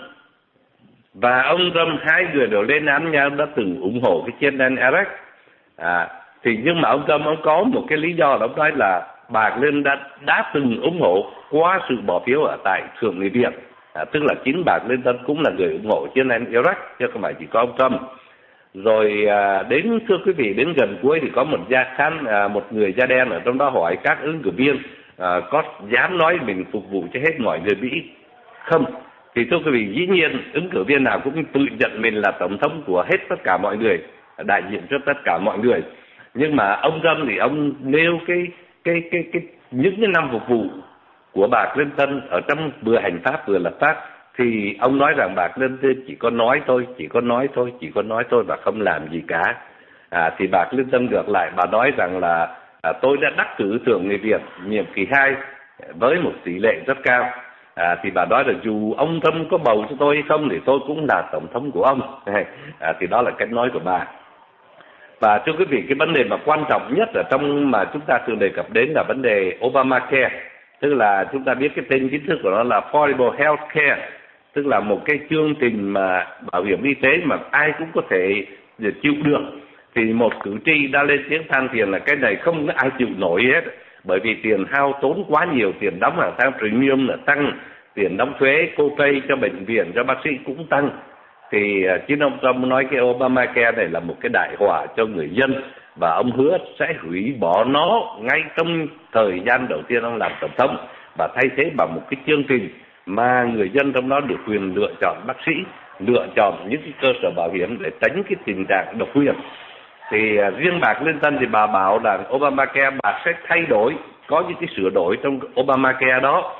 và ông Trump, hai người đều lên án nhau đã từng ủng hộ cái chiến tranh Iraq. À, thì nhưng mà ông Trump ông có một cái lý do là ông nói là bà Clinton đã, đã từng ủng hộ qua sự bỏ phiếu ở tại Thượng nghị viện. À, tức là chính bà Clinton cũng là người ủng hộ chiến tranh Iraq, chứ không phải chỉ có ông Trump. Rồi à, đến thưa quý vị, đến gần cuối thì có một da khán à, một người da đen ở trong đó hỏi các ứng cử viên à, có dám nói mình phục vụ cho hết mọi người Mỹ không? Thì thưa quý vị, dĩ nhiên ứng cử viên nào cũng tự nhận mình là tổng thống của hết tất cả mọi người, đại diện cho tất cả mọi người. Nhưng mà ông Trump thì ông nêu cái cái cái cái những cái năm phục vụ của bà Clinton ở trong vừa hành pháp vừa lập pháp, thì ông nói rằng bà Clinton chỉ có nói thôi, chỉ có nói thôi, chỉ có nói thôi và không làm gì cả. À, thì bà Clinton ngược lại, bà nói rằng là à, tôi đã đắc cử Thượng nghị viện nhiệm kỳ hai với một tỷ lệ rất cao. À, thì bà nói là dù ông Trump có bầu cho tôi hay không thì tôi cũng là tổng thống của ông. À, thì đó là cách nói của bà. Và thưa quý vị, cái vấn đề mà quan trọng nhất ở trong mà chúng ta thường đề cập đến là vấn đề Obamacare, tức là chúng ta biết cái tên chính thức của nó là Affordable Health Care, tức là một cái chương trình mà bảo hiểm y tế mà ai cũng có thể chịu được. Thì một cử tri đã lên tiếng than phiền là cái này không có ai chịu nổi hết, bởi vì tiền hao tốn quá nhiều, tiền đóng hàng tháng premium là tăng, tiền đóng thuế copay cho bệnh viện, cho bác sĩ cũng tăng. Thì chính ông Trump nói cái Obamacare này là một cái đại họa cho người dân, và ông hứa sẽ hủy bỏ nó ngay trong thời gian đầu tiên ông làm tổng thống, và thay thế bằng một cái chương trình mà người dân trong đó được quyền lựa chọn bác sĩ, lựa chọn những cái cơ sở bảo hiểm để tránh cái tình trạng độc quyền. Thì uh, riêng bà Clinton thì bà bảo là Obamacare bà sẽ thay đổi, có những cái sửa đổi trong Obamacare đó,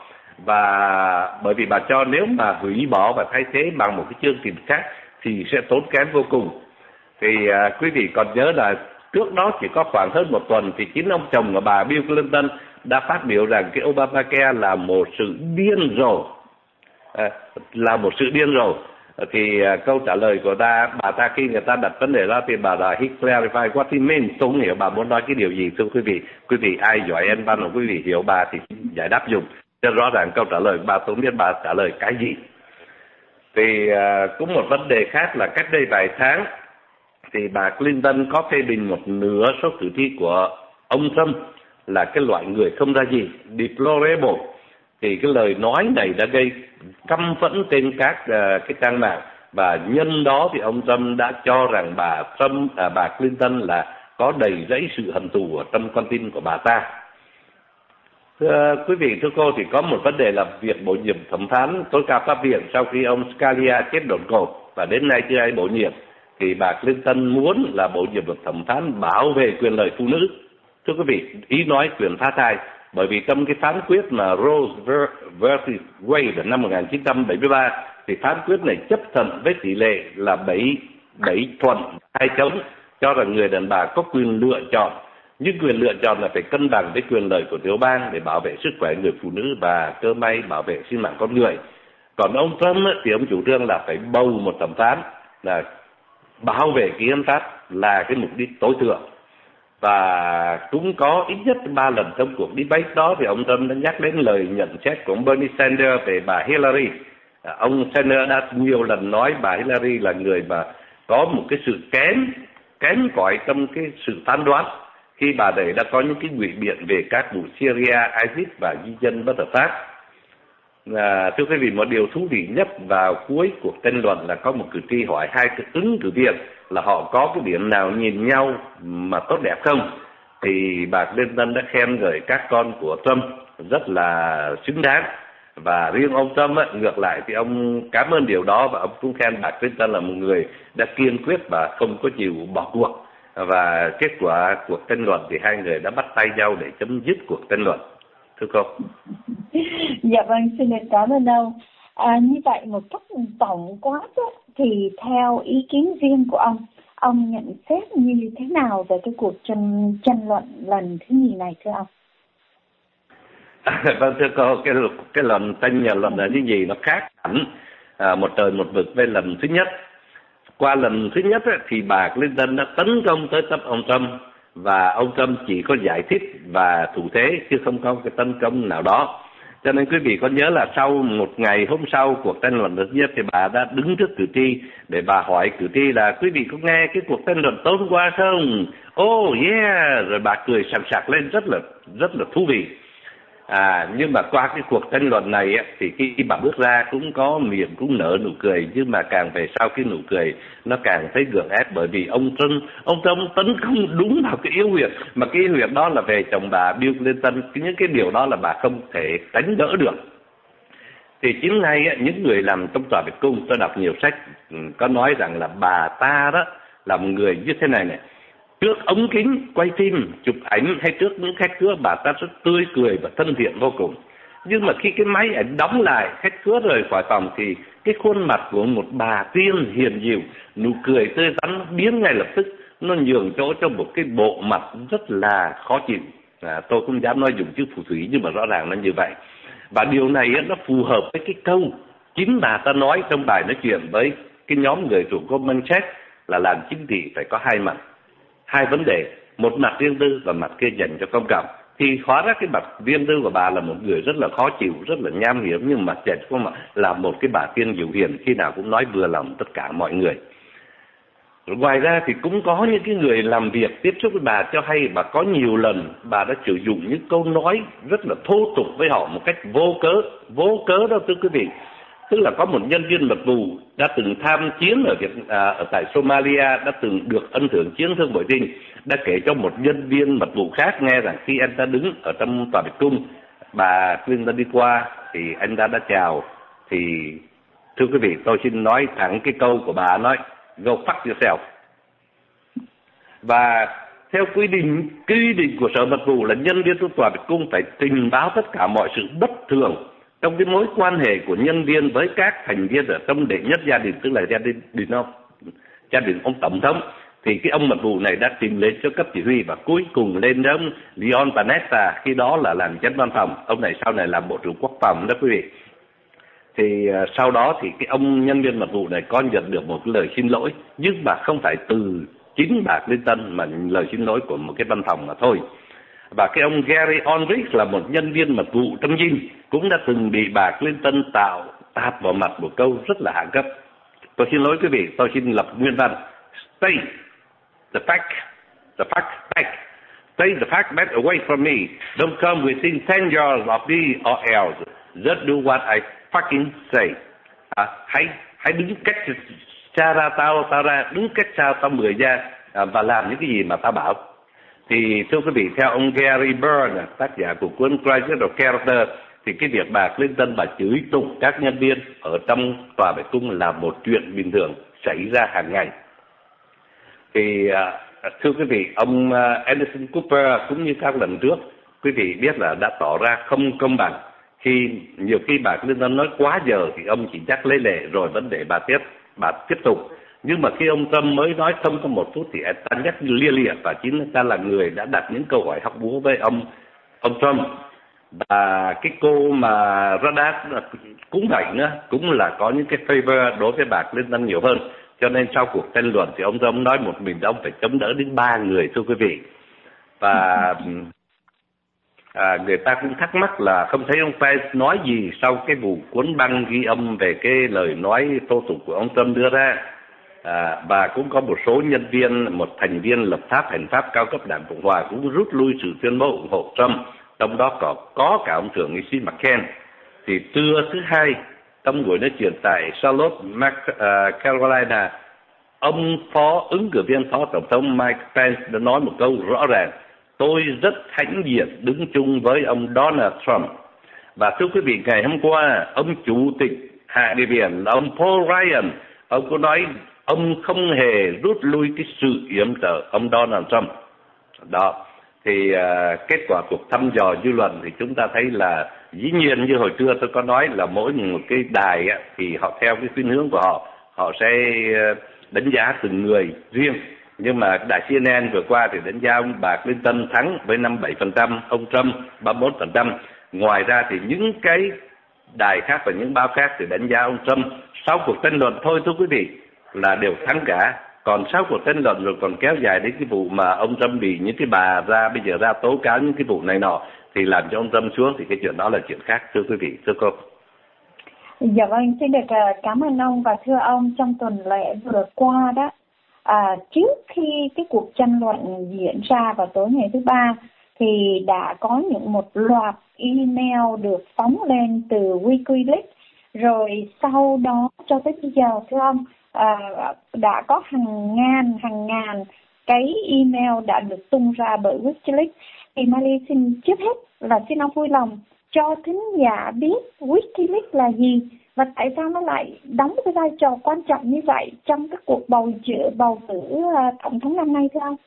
và bởi vì bà cho nếu mà hủy bỏ và thay thế bằng một cái chương trình khác thì sẽ tốn kém vô cùng. Thì uh, quý vị còn nhớ là trước đó chỉ có khoảng hơn một tuần thì chính ông chồng của bà Bill Clinton đã phát biểu rằng cái Obamacare là một sự điên rồ, à, là một sự điên rồ. Thì uh, câu trả lời của ta, bà ta khi người ta đặt vấn đề ra thì bà đã he clarify what he means. Tôi không hiểu bà muốn nói cái điều gì, thưa quý vị. Quý vị ai giỏi Anh văn của quý vị hiểu bà thì giải đáp dùng. Cho rõ ràng câu trả lời bà, tôi không biết bà trả lời cái gì. Thì uh, cũng một vấn đề khác là cách đây vài tháng thì bà Clinton có phê bình một nửa số cử tri của ông Trump là cái loại người không ra gì, deplorable. Thì cái lời nói này đã gây căm phẫn trên các uh, cái trang mạng, và nhân đó thì ông Trump đã cho rằng bà Trump, à, bà Clinton là có đầy rẫy sự hận thù ở trong con tim của bà ta. Thưa quý vị, thưa cô, thì có một vấn đề là việc bổ nhiệm thẩm phán tối cao pháp viện sau khi ông Scalia chết đột ngột và đến nay chưa ai bổ nhiệm, thì bà Clinton muốn là bổ nhiệm một thẩm phán bảo vệ quyền lợi phụ nữ. Thưa quý vị, ý nói quyền phá thai, bởi vì trong cái phán quyết mà Roe versus Wade năm một nghìn chín trăm bảy mươi ba thì phán quyết này chấp thuận với tỷ lệ là bảy bảy thuận hai chống, cho rằng người đàn bà có quyền lựa chọn, nhưng quyền lựa chọn là phải cân bằng với quyền lợi của tiểu bang để bảo vệ sức khỏe người phụ nữ và cơ may bảo vệ sinh mạng con người. Còn ông Trump thì ông chủ trương là phải bầu một thẩm phán là bảo vệ cái hiến pháp là cái mục đích tối thượng. Và cũng có ít nhất ba lần trong cuộc debate đó thì ông Trump đã nhắc đến lời nhận xét của ông Bernie Sanders về bà Hillary. Ông Sanders đã nhiều lần nói bà Hillary là người mà có một cái sự kém kém cỏi trong cái sự phán đoán, khi bà này đã có những cái ngụy biện về các vụ Syria, ISIS và di dân bất hợp pháp. À, thưa quý vị, một điều thú vị nhất vào cuối cuộc tranh luận là có một cử tri hỏi hai cái ứng cử viên là họ có cái điểm nào nhìn nhau mà tốt đẹp không, thì bà Clinton đã khen ngợi các con của Trump rất là xứng đáng, và riêng ông Trump ấy, ngược lại thì ông cảm ơn điều đó, và ông cũng khen bà Clinton là một người đã kiên quyết và không có chịu bỏ cuộc. Và kết quả cuộc tranh luận thì hai người đã bắt tay nhau để chấm dứt cuộc tranh luận. Thưa cô. Dạ vâng, xin được cảm ơn ông. À, như vậy một cách tổng quát đó, thì theo ý kiến riêng của ông, ông nhận xét như thế nào về cái cuộc tranh, tranh luận lần thứ nhì này thưa ông? À, vâng thưa cô, cái cái lần tranh luận là cái gì nó khác hẳn à, một trời một vực với lần thứ nhất. Qua lần thứ nhất ấy, thì bà Clinton đã tấn công tới tập ông Trump, và ông Trump chỉ có giải thích và thủ thế chứ không có cái tấn công nào đó. Cho nên quý vị có nhớ là sau một ngày hôm sau cuộc tranh luận thứ nhất thì bà đã đứng trước cử tri để bà hỏi cử tri là quý vị có nghe cái cuộc tranh luận tối hôm qua không? Oh yeah, rồi bà cười sảng sặc lên rất là rất là thú vị. À, nhưng mà qua cái cuộc tranh luận này ấy, thì khi bà bước ra cũng có miệng cũng nở nụ cười, nhưng mà càng về sau cái nụ cười nó càng thấy gượng ép, bởi vì ông Trump ông Trump tấn công đúng vào cái yếu huyệt, mà cái yếu huyệt đó là về chồng bà Bill Clinton. Những cái điều đó là bà không thể đánh đỡ được. Thì chính ngay ấy, những người làm trong tòa Bạch Cung, tôi đọc nhiều sách có nói rằng là bà ta đó là một người như thế này này, trước ống kính quay phim chụp ảnh hay trước những khách khứa bà ta rất tươi cười và thân thiện vô cùng, nhưng mà khi cái máy ảnh đóng lại, khách khứa rời khỏi phòng thì cái khuôn mặt của một bà tiên hiền dịu, nụ cười tươi tắn biến ngay lập tức, nó nhường chỗ cho một cái bộ mặt rất là khó chịu. À, tôi không dám nói dùng chữ phù thủy, nhưng mà rõ ràng là như vậy. Và điều này nó phù hợp với cái câu chính bà ta nói trong bài nói chuyện với cái nhóm người thuộc Goldman Sachs là làm chính trị phải có hai mặt, hai vấn đề, một mặt riêng tư và mặt kia dành cho công cộng. Thì hóa ra cái mặt riêng tư của bà là một người rất là khó chịu, rất là nham hiểm, nhưng mặt dành cho mặt là một cái bà tiên dịu hiền, khi nào cũng nói vừa lòng tất cả mọi người. Ngoài ra thì cũng có những cái người làm việc tiếp xúc với bà cho hay bà có nhiều lần bà đã sử dụng những câu nói rất là thô tục với họ một cách vô cớ, vô cớ đó thưa quý vị. Tức là có một nhân viên mật vụ đã từng tham chiến ở Việt à, ở tại Somalia, đã từng được ân thưởng chiến thương bội tinh, đã kể cho một nhân viên mật vụ khác nghe rằng khi anh ta đứng ở trong tòa Bạch Cung, bà Clinton đi qua thì anh ta đã chào. Thì thưa quý vị, tôi xin nói thẳng cái câu của bà nói go fuck yourself. Và theo quy định quy định của sở mật vụ là nhân viên trong tòa Bạch Cung phải trình báo tất cả mọi sự bất thường trong cái mối quan hệ của nhân viên với các thành viên ở trong đệ nhất gia đình, tức là gia đình đình ông gia đình ông tổng thống. Thì cái ông mật vụ này đã trình lên cho cấp chỉ huy, và cuối cùng lên đến ông Leon Panetta, khi đó là làm chánh văn phòng, ông này sau này làm bộ trưởng quốc phòng đó quý vị. Thì uh, sau đó thì cái ông nhân viên mật vụ này có nhận được một cái lời xin lỗi, nhưng mà không phải từ chính bà Clinton mà lời xin lỗi của một cái văn phòng mà thôi. Và cái ông Gary Ulrich là một nhân viên mật vụ trong dinh, cũng đã từng bị bà Clinton tạo tạt vào mặt một câu rất là hạ cấp. Tôi xin lỗi quý vị, tôi xin lập nguyên văn. State the fact, the fact, fact. Take the fact back away from me. Don't come within ten yards of me or else. Just do what I fucking say. À, hãy hãy đứng cách xa ra tao, tao ra, đứng cách xa tao mười ra à, và làm những cái gì mà tao bảo. Thì thưa quý vị, theo ông Gary Byrne, tác giả của cuốn Crisis of Character, thì cái việc bà Clinton bà chửi tục các nhân viên ở trong tòa bạch cung là một chuyện bình thường xảy ra hàng ngày. Thì à, thưa quý vị, ông Anderson Cooper cũng như các lần trước, quý vị biết là đã tỏ ra không công bằng. Khi nhiều khi bà Clinton nói quá giờ thì ông chỉ nhắc lấy lệ rồi vấn đề bà tiếp, bà tiếp tục. Nhưng mà khi ông Trump mới nói không có một phút thì anh ta nhắc lia lịa, và chính anh ta là người đã đặt những câu hỏi hóc búa với ông ông Trump. Và cái cô mà Radat cũng vậy nữa, cũng là có những cái favor đối với bà Clinton nhiều hơn. Cho nên sau cuộc tranh luận thì ông Trump nói một mình ông phải chống đỡ đến ba người, thưa quý vị. Và à, người ta cũng thắc mắc là không thấy ông Pence nói gì sau cái vụ cuốn băng ghi âm về cái lời nói thô tục của ông Trump đưa ra. À, và cũng có một số nhân viên, một thành viên lập pháp hành pháp cao cấp Đảng Cộng Hòa cũng rút lui sự tuyên bố ủng hộ Trump, trong đó có có cả ông thượng nghị sĩ McCain. Thì trưa thứ hai, trong buổi nói chuyện tại Charlotte, Carolina, ông phó ứng cử viên phó tổng thống Mike Pence đã nói một câu rõ ràng: tôi rất hãnh diện đứng chung với ông Donald Trump. Và thưa quý vị, ngày hôm qua, ông chủ tịch Hạ nghị viện là ông Paul Ryan, ông có nói ông không hề rút lui cái sự yểm trợ ông Donald Trump. Đó, thì uh, kết quả cuộc thăm dò dư luận thì chúng ta thấy là dĩ nhiên như hồi trưa tôi có nói là mỗi một cái đài á, thì họ theo cái khuynh hướng của họ, họ sẽ đánh giá từng người riêng. Nhưng mà đài xê en en vừa qua thì đánh giá ông bà Clinton thắng với năm mươi bảy phần trăm, ông Trump ba mươi mốt phần trăm. Ngoài ra thì những cái đài khác và những báo khác thì đánh giá ông Trump sau cuộc tranh luận thôi, thưa quý vị, là đều thắng cả. Còn sau cuộc tranh luận rồi còn kéo dài đến cái vụ mà ông Trump bị những cái bà ra bây giờ ra tố cáo những cái vụ này nọ thì làm cho ông Trump xuống, thì cái chuyện đó là chuyện khác, thưa quý vị, thưa cô. Dạ vâng, xin được cảm ơn ông. Và thưa ông, trong tuần lễ vừa qua đó, à, trước khi cái cuộc tranh luận diễn ra vào tối ngày thứ ba thì đã có những một loạt email được phóng lên từ WikiLeaks. Rồi sau đó cho tới bây giờ, thưa ông, à, đã có hàng ngàn, hàng ngàn cái email đã được tung ra bởi WikiLeaks. Thì Miley xin trước hết là xin ông vui lòng cho thính giả biết WikiLeaks là gì và tại sao nó lại đóng cái vai trò quan trọng như vậy trong cái cuộc bầu cử bầu cử uh, tổng thống năm nay, thưa ông?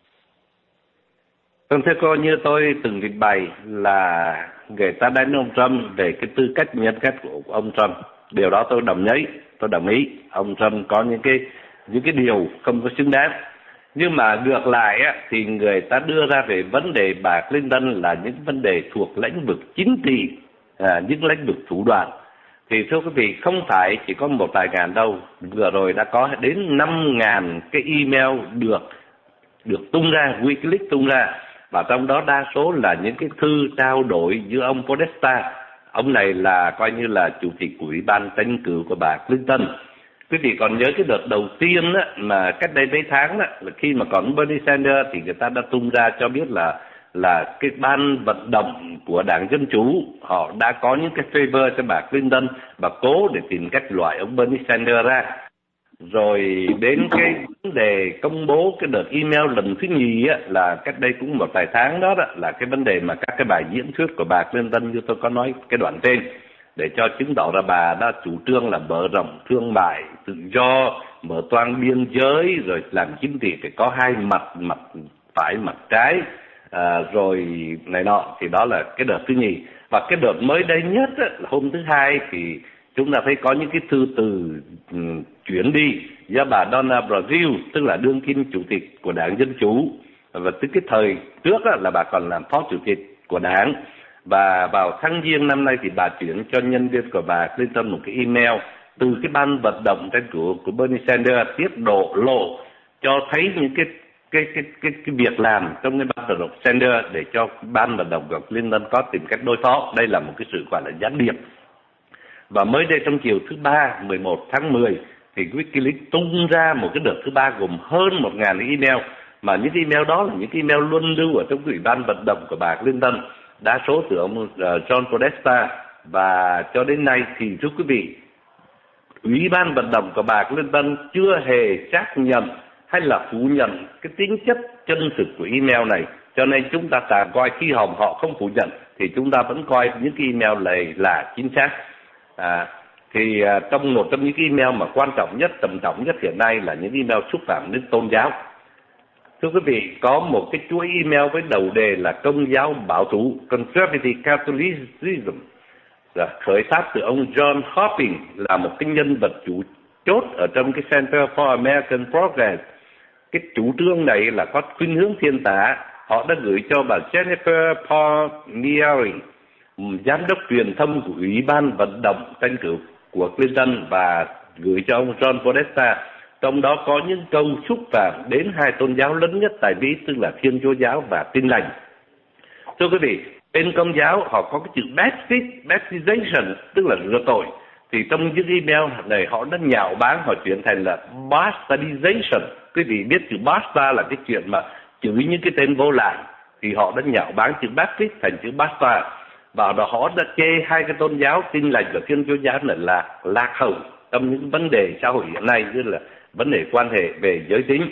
Vâng, thưa cô, như tôi từng trình bày là người ta đánh ông Trump về cái tư cách nhân cách của ông Trump. Điều đó tôi đồng ý, tôi đồng ý. Ông Trump có những cái những cái điều không có xứng đáng. Nhưng mà ngược lại á, thì người ta đưa ra về vấn đề bà Clinton là những vấn đề thuộc lĩnh vực chính trị, à, những lĩnh vực thủ đoạn. Thì thưa quý vị, không phải chỉ có một vài ngàn đâu. Vừa rồi đã có đến năm ngàn cái email được được tung ra, WikiLeaks tung ra. Và trong đó đa số là những cái thư trao đổi giữa ông Podesta. Ông này là coi như là chủ tịch của Ủy ban tranh cử của bà Clinton. Quý vị còn nhớ cái đợt đầu tiên á, mà cách đây mấy tháng đó, là khi mà còn Bernie Sanders thì người ta đã tung ra cho biết là là cái ban vận động của Đảng Dân Chủ họ đã có những cái favor cho bà Clinton và cố để tìm cách loại ông Bernie Sanders ra. Rồi đến cái vấn đề công bố cái đợt email lần thứ nhì á, là cách đây cũng một vài tháng đó, đó là cái vấn đề mà các cái bài diễn thuyết của bà Clinton như tôi có nói cái đoạn trên, để cho chứng tỏ là bà đã chủ trương là mở rộng thương mại tự do, mở toang biên giới, rồi làm chính trị phải có hai mặt, mặt phải mặt trái, à, rồi này nọ. Thì đó là cái đợt thứ nhì. Và cái đợt mới đây nhất á, là hôm thứ hai thì chúng ta thấy có những cái thư từ um, chuyển đi do bà Donna Brazil, tức là đương kim chủ tịch của Đảng Dân Chủ, và từ cái thời trước á, là bà còn làm phó chủ tịch của đảng. Và vào tháng Giêng năm nay thì bà chuyển cho nhân viên của bà Clinton một cái email từ cái ban vận động tranh cử của Bernie Sanders, tiết độ lộ cho thấy những cái cái cái cái cái việc làm trong cái ban vận động Sanders để cho ban vận động của Clinton có tìm cách đối phó. Đây là một cái sự gọi là gián điệp. Và mới đây trong chiều thứ ba, mười một tháng mười, thì WikiLeaks tung ra một cái đợt thứ ba gồm hơn một ngàn email, mà những email đó là những email luân lưu ở trong ủy ban vận động của bà Clinton, đa số từ ông uh, John Podesta. Và cho đến nay thì thưa quý vị, ủy ban vận động của bà Clinton chưa hề xác nhận hay là phủ nhận cái tính chất chân thực của email này. Cho nên chúng ta tạm coi khi hòm họ không phủ nhận thì chúng ta vẫn coi những cái email này là chính xác. À, thì à, trong một trong những cái email mà quan trọng nhất, trầm trọng nhất hiện nay là những email xúc phạm đến tôn giáo. Thưa quý vị, có một cái chuỗi email với đầu đề là Công giáo bảo thủ, Conservative Catholicism, khởi phát từ ông John Hopkins, là một cái nhân vật chủ chốt ở trong cái Center for American Progress. Cái chủ trương này là có khuynh hướng thiên tả. Họ đã gửi cho bà Jennifer Palmieri, giám đốc truyền thông của Ủy ban vận động tranh cử của Clinton, và gửi cho ông John Podesta. Trong đó có những câu xúc phạm đến hai tôn giáo lớn nhất tại Mỹ, tức là Thiên Chúa giáo và Tin lành. Thưa quý vị, bên Công giáo họ có cái chữ baptization, tức là rửa tội. Thì trong những email này họ đã nhạo báng, họ chuyển thành là bastardization. Quý vị biết chữ bastard là cái chuyện mà chửi những cái tên vô lại, thì họ đã nhạo báng chữ baptist thành chữ bastard. Và đó họ đã chê hai cái tôn giáo Tin lành và Thiên Chúa giáo này là lạc hậu trong những vấn đề xã hội hiện nay, như là vấn đề quan hệ về giới tính.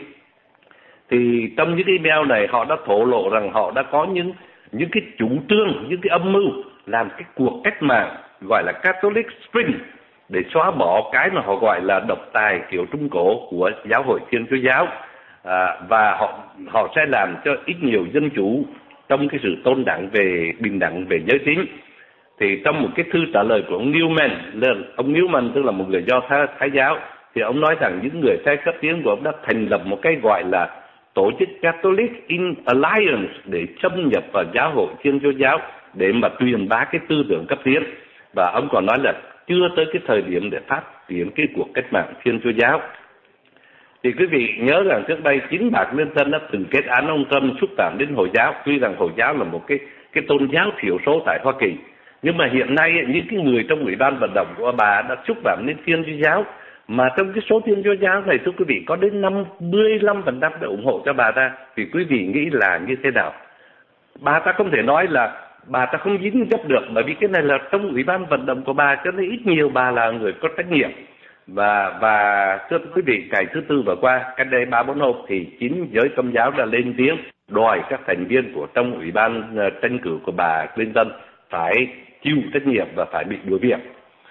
Thì trong những email này họ đã thổ lộ rằng họ đã có những những cái chủ trương, những cái âm mưu làm cái cuộc cách mạng gọi là Catholic Spring để xóa bỏ cái mà họ gọi là độc tài kiểu Trung Cổ của giáo hội Thiên Chúa giáo. À, và họ họ sẽ làm cho ít nhiều dân chủ trong cái sự tôn đẳng về bình đẳng về giới tính. Thì trong một cái thư trả lời của ông Newman, ông Newman tức là một người Do Thái, Thái giáo, thì ông nói rằng những người phe cấp tiến của ông đã thành lập một cái gọi là tổ chức Catholic in Alliance để xâm nhập vào giáo hội Thiên Chúa giáo để mà truyền bá cái tư tưởng cấp tiến. Và ông còn nói là chưa tới cái thời điểm để phát triển cái cuộc cách mạng Thiên Chúa giáo. Thì quý vị nhớ rằng trước đây chính bà Clinton đã từng kết án ông Trump xúc phạm đến Hồi giáo, tuy rằng Hồi giáo là một cái cái tôn giáo thiểu số tại Hoa Kỳ. Nhưng mà hiện nay những cái người trong ủy ban vận động của bà đã xúc phạm đến Thiên Chúa giáo, mà trong cái số Thiên Chúa giáo này thưa quý vị có đến năm mươi lăm phần trăm đã ủng hộ cho bà ta. Thì quý vị nghĩ là như thế nào? Bà ta không thể nói là bà ta không dính dấp được, bởi vì cái này là trong ủy ban vận động của bà, cho nên ít nhiều bà là người có trách nhiệm. Và và thưa quý vị, ngày thứ tư vừa qua, cách đây ba bốn hôm, thì chính giới Công giáo đã lên tiếng đòi các thành viên của trong ủy ban uh, tranh cử của bà Clinton phải chịu trách nhiệm và phải bị đuổi việc.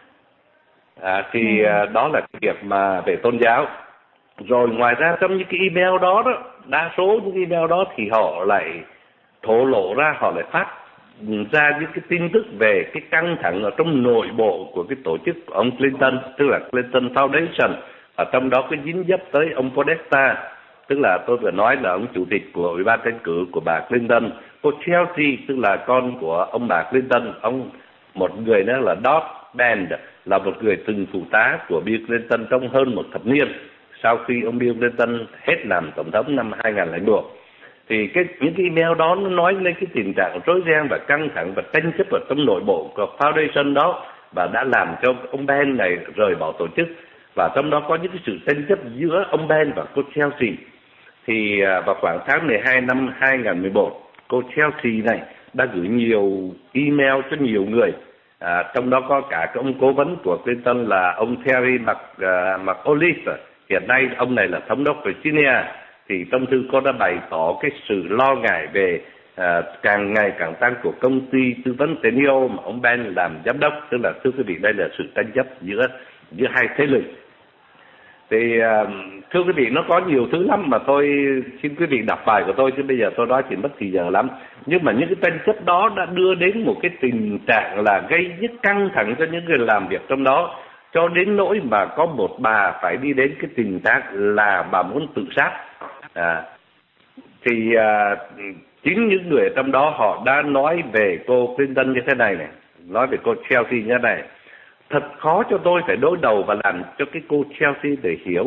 À, thì uh, đó là cái việc mà về tôn giáo. Rồi ngoài ra trong những cái email đó, đó đa số những email đó thì họ lại thổ lộ ra, họ lại phát ra những cái tin tức về cái căng thẳng ở trong nội bộ của cái tổ chức của ông Clinton, tức là Clinton Foundation. Ở trong đó có dính dấp tới ông Podesta, tức là tôi vừa nói là ông chủ tịch của ủy ban tranh cử của bà Clinton. Cô Chelsea, tức là con của ông bà Clinton. Ông một người nữa là Dodd Band, là một người từng phụ tá của Bill Clinton trong hơn một thập niên sau khi ông Bill Clinton hết làm tổng thống năm hai nghìn lẻ một. Thì cái những cái email đó nó nói lên cái tình trạng rối ren và căng thẳng và tranh chấp ở trong nội bộ của foundation đó, và đã làm cho ông Ben này rời bỏ tổ chức. Và trong đó có những cái sự tranh chấp giữa ông Ben và cô Chelsea. Thì vào khoảng tháng mười hai năm hai nghìn mười một, cô Chelsea này đã gửi nhiều email cho nhiều người, à, trong đó có cả cái ông cố vấn của Clinton là ông Terry Mc, uh, McAuliffe. Hiện nay ông này là thống đốc Virginia. Thì trong thư cô đã bày tỏ cái sự lo ngại về à, càng ngày càng tăng của công ty tư vấn Tenio mà ông Ben làm giám đốc. Tức là thưa quý vị, đây là sự tranh chấp giữa giữa hai thế lực. Thì à, thưa quý vị, nó có nhiều thứ lắm mà tôi xin quý vị đọc bài của tôi, chứ bây giờ tôi nói chỉ mất thì giờ lắm. Nhưng mà những cái tranh chấp đó đã đưa đến một cái tình trạng là gây rất căng thẳng cho những người làm việc trong đó, cho đến nỗi mà có một bà phải đi đến cái tình trạng là bà muốn tự sát. À, thì à, chính những người trong đó họ đã nói về cô Clinton như thế này này, nói về cô Chelsea như thế này: thật khó cho tôi phải đối đầu và làm cho cái cô Chelsea để hiểu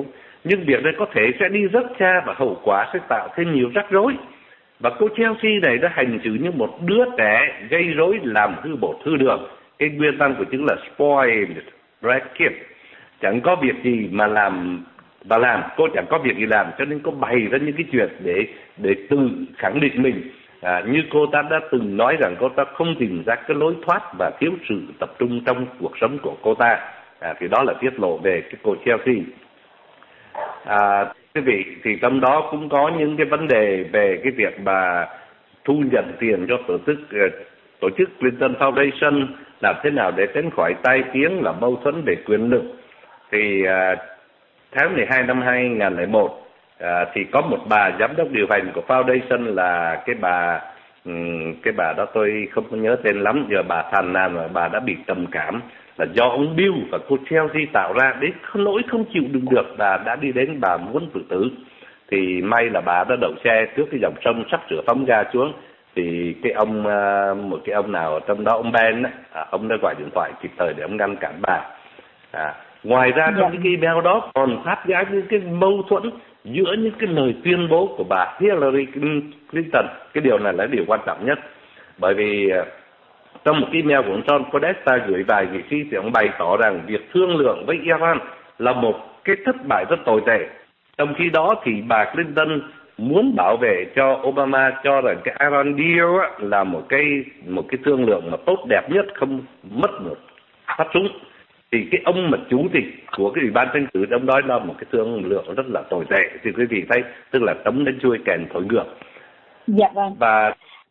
Nhưng việc này có thể sẽ đi rất xa và hậu quả sẽ tạo thêm nhiều rắc rối. Và cô Chelsea này đã hành xử như một đứa trẻ gây rối làm hư bột hư đường. Cái nguyên văn của chữ là spoiled brat kid. Chẳng có việc gì mà làm và làm, cô chẳng có việc gì làm, cho nên cô bày ra những cái chuyện để để tự khẳng định mình. À, như cô ta đã từng nói rằng cô ta không tìm ra cái lối thoát và thiếu sự tập trung trong cuộc sống của cô ta. À, thì đó là tiết lộ về cái cô Chelsea. À, quý vị, thì trong đó cũng có những cái vấn đề về cái việc mà thu nhận tiền cho tổ chức tổ chức Clinton Foundation, làm thế nào để tránh khỏi tai tiếng là mâu thuẫn về quyền lực. Thì à, tháng mười hai năm hai nghìn không trăm lẻ một à, thì có một bà giám đốc điều hành của Foundation là cái bà um, cái bà đó tôi không có nhớ tên lắm, giờ bà phàn nàn là bà đã bị trầm cảm là do ông Bill và cô Chelsea tạo ra, đến nỗi không chịu đựng được, bà đã đi đến bà muốn tự tử. Thì may là bà đã đậu xe trước cái dòng sông sắp sửa phóng ra xuống, thì cái ông một cái ông nào trong đó, ông Ben ấy, à, ông đã gọi điện thoại kịp thời để ông ngăn cản bà. À, ngoài ra trong cái email đó còn phát ra những cái mâu thuẫn giữa những cái lời tuyên bố của bà Hillary Clinton. Cái điều này là điều quan trọng nhất, bởi vì trong một cái email của ông John Podesta gửi vài nghị sĩ thì ông bày tỏ rằng việc thương lượng với Iran là một cái thất bại rất tồi tệ. Trong khi đó thì bà Clinton muốn bảo vệ cho Obama, cho rằng cái Iran deal á, là một cái một cái thương lượng mà tốt đẹp nhất, không mất một phát súng. Thì cái ông mà chủ tịch của cái ủy ban tranh cử ông nói là một cái thương lượng rất là tồi tệ. Thì quý vị thấy, tức là tấm đến chui kèn thổi ngược. Dạ vâng. Và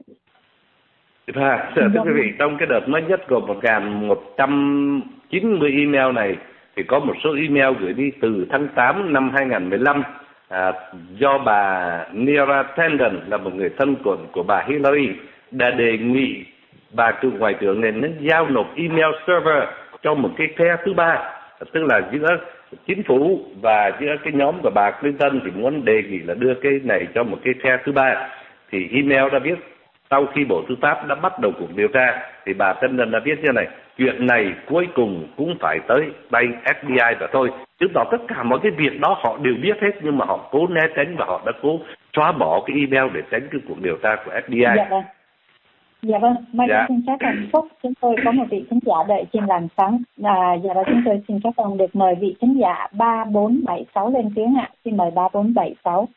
và thưa quý vị, trong cái đợt mới nhất gồm một nghìn một trăm chín mươi email này thì có một số email gửi đi từ tháng tám năm hai nghìn không trăm mười lăm à, do bà Neera Tanden là một người thân của của bà Hillary đã đề nghị bà cựu ngoại trưởng này nên giao nộp email server cho một cái phe thứ ba, tức là giữa chính phủ và giữa cái nhóm của bà Clinton thì muốn đề nghị là đưa cái này cho một cái phe thứ ba. Thì email đã viết sau khi Bộ Tư pháp đã bắt đầu cuộc điều tra thì bà Tenden đã viết như này: chuyện này cuối cùng cũng phải tới tay ép bê i và thôi. Chứng tỏ tất cả mọi cái việc đó họ đều biết hết, nhưng mà họ cố né tránh và họ đã cố xóa bỏ cái email để tránh cái cuộc điều tra của ép bê i. Dạ vâng. Dạ vâng, Mai dạ. Xin phép ông Phúc, chúng tôi có một vị khán giả đợi trên làn sóng. À, dạ và chúng tôi xin phép ông được mời vị khán giả ba bốn bảy sáu lên tiếng ạ. Xin mời ba bốn bảy sáu.